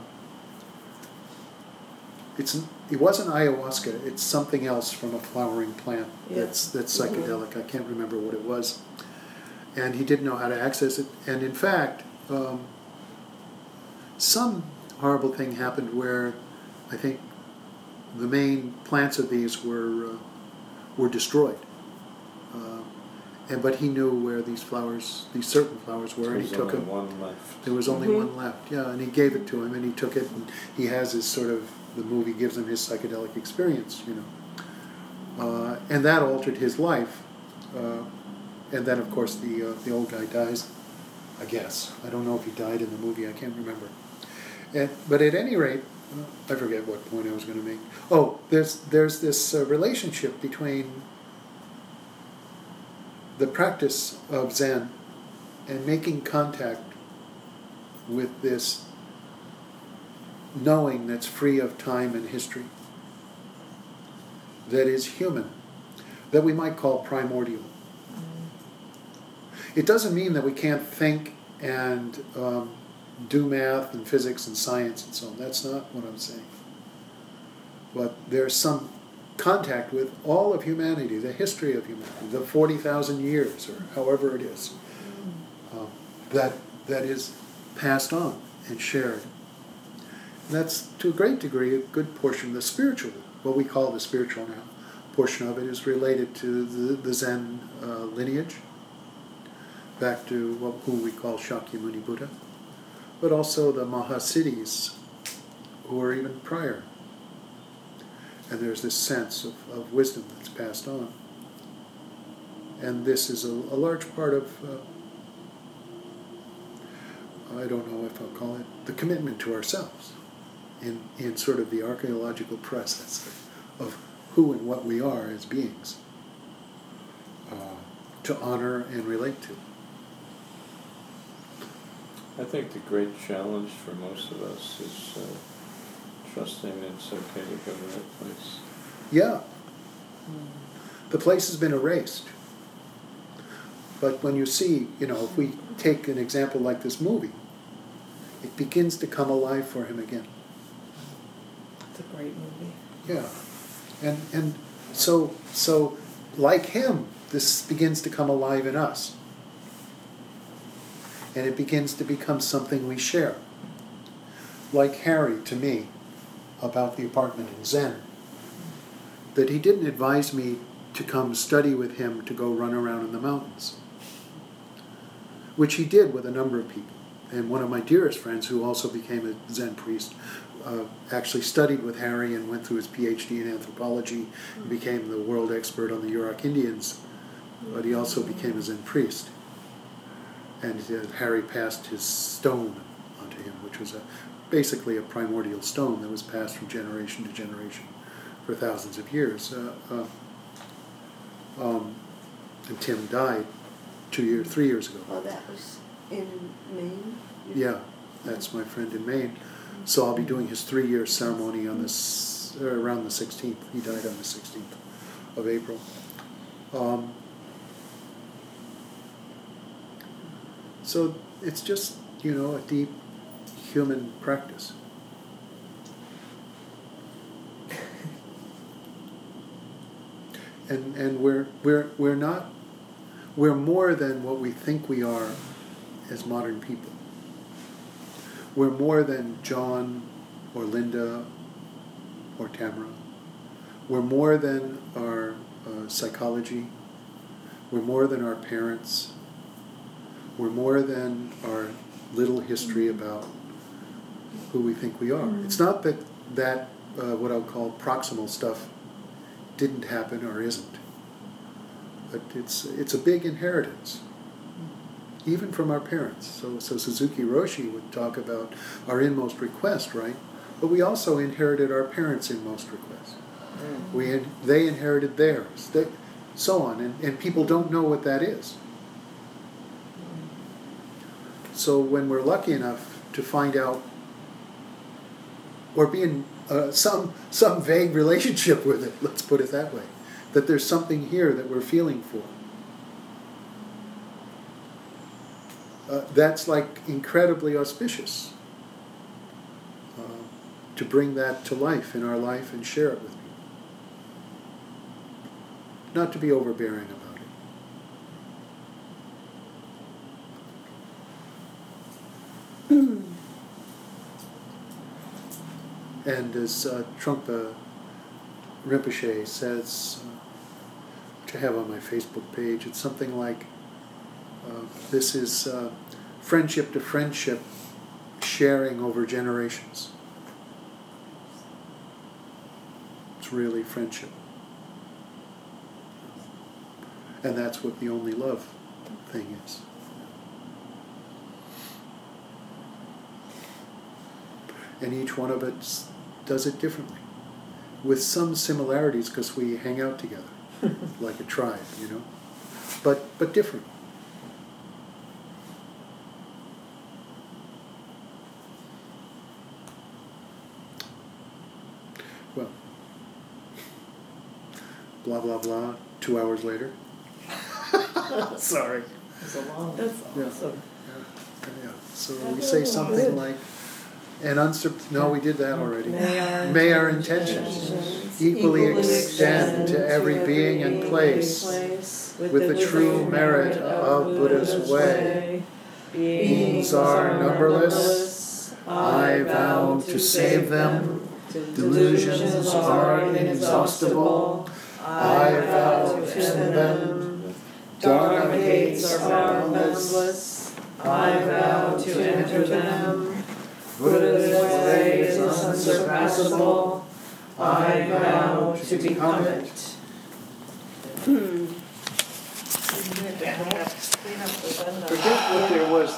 It wasn't ayahuasca. It's something else from a flowering plant that's psychedelic. I can't remember what it was, and he didn't know how to access it. And in fact, some horrible thing happened where I think the main plants of these were destroyed. But he knew where these certain flowers were, and he took them. One left. There was only one left, yeah, and he gave it to him, and he took it, and he has his sort of, the movie gives him his psychedelic experience, you know. And that altered his life. And then, of course, the old guy dies, I guess. I don't know if he died in the movie, I can't remember. But at any rate, I forget what point I was going to make. Oh, there's this relationship between the practice of Zen and making contact with this knowing that's free of time and history, that is human, that we might call primordial. It doesn't mean that we can't think and do math and physics and science and so on. That's not what I'm saying. but there's some contact with all of humanity, the history of humanity, the 40,000 years, or however it is, that is passed on and shared. And that's, to a great degree, a good portion of the spiritual, what we call the spiritual now. Portion of it is related to the Zen lineage, back to who we call Shakyamuni Buddha, but also the Mahasiddhis, who were even prior. And there's this sense of wisdom that's passed on. And this is a large part of, I don't know if I'll call it, the commitment to ourselves in sort of the archaeological process of who and what we are as beings, to honor and relate to. I think the great challenge for most of us is trusting it's okay to go to that place. Yeah. The place has been erased. But when you see, if we take an example like this movie, it begins to come alive for him again. It's a great movie. Yeah. And so like him, this begins to come alive in us. And it begins to become something we share. Like Harry, to me, about the apartment in Zen, that he didn't advise me to come study with him to go run around in the mountains, which he did with a number of people. And one of my dearest friends, who also became a Zen priest, actually studied with Harry and went through his PhD in anthropology and became the world expert on the Yurok Indians, but he also became a Zen priest. And Harry passed his stone onto him, which was basically a primordial stone that was passed from generation to generation for thousands of years. And Tim died 3 years ago. Oh, that was in Maine? Yeah, that's my friend in Maine. So I'll be doing his 3-year ceremony on around the 16th. He died on the 16th of April. So it's just, a deep human practice. And we're more than what we think we are as modern people. We're more than John or Linda or Tamara. We're more than our psychology. We're more than our parents. We're more than our little history about who we think we are. It's not that what I'll call proximal stuff didn't happen or isn't. But it's a big inheritance, even from our parents. So Suzuki Roshi would talk about our inmost request, right? But we also inherited our parents' inmost request. They inherited theirs, so on. And people don't know what that is. So when we're lucky enough to find out, or be in some vague relationship with it, let's put it that way, that there's something here that we're feeling for, that's like incredibly auspicious, to bring that to life in our life and share it with people. Not to be overbearing about it. And as Trungpa Rinpoche says, which I have on my Facebook page, it's something like, this is friendship to friendship, sharing over generations. It's really friendship. And that's what the only love thing is. And each one of us does it differently, with some similarities because we hang out together, like a tribe, but different. Well, blah, blah, blah, 2 hours later. Sorry. That's awesome. Yeah. So we say something like, and no, we did that already. May our Intentions equally extend to every being and place with the true merit of Buddha's way. Beings are numberless. I vow to save them. Delusions are inexhaustible. I vow to end them. Dharma gates are boundless. I vow to enter them. Buddha's way is unsurpassable. I vow to become it. Clean up the Forget what there was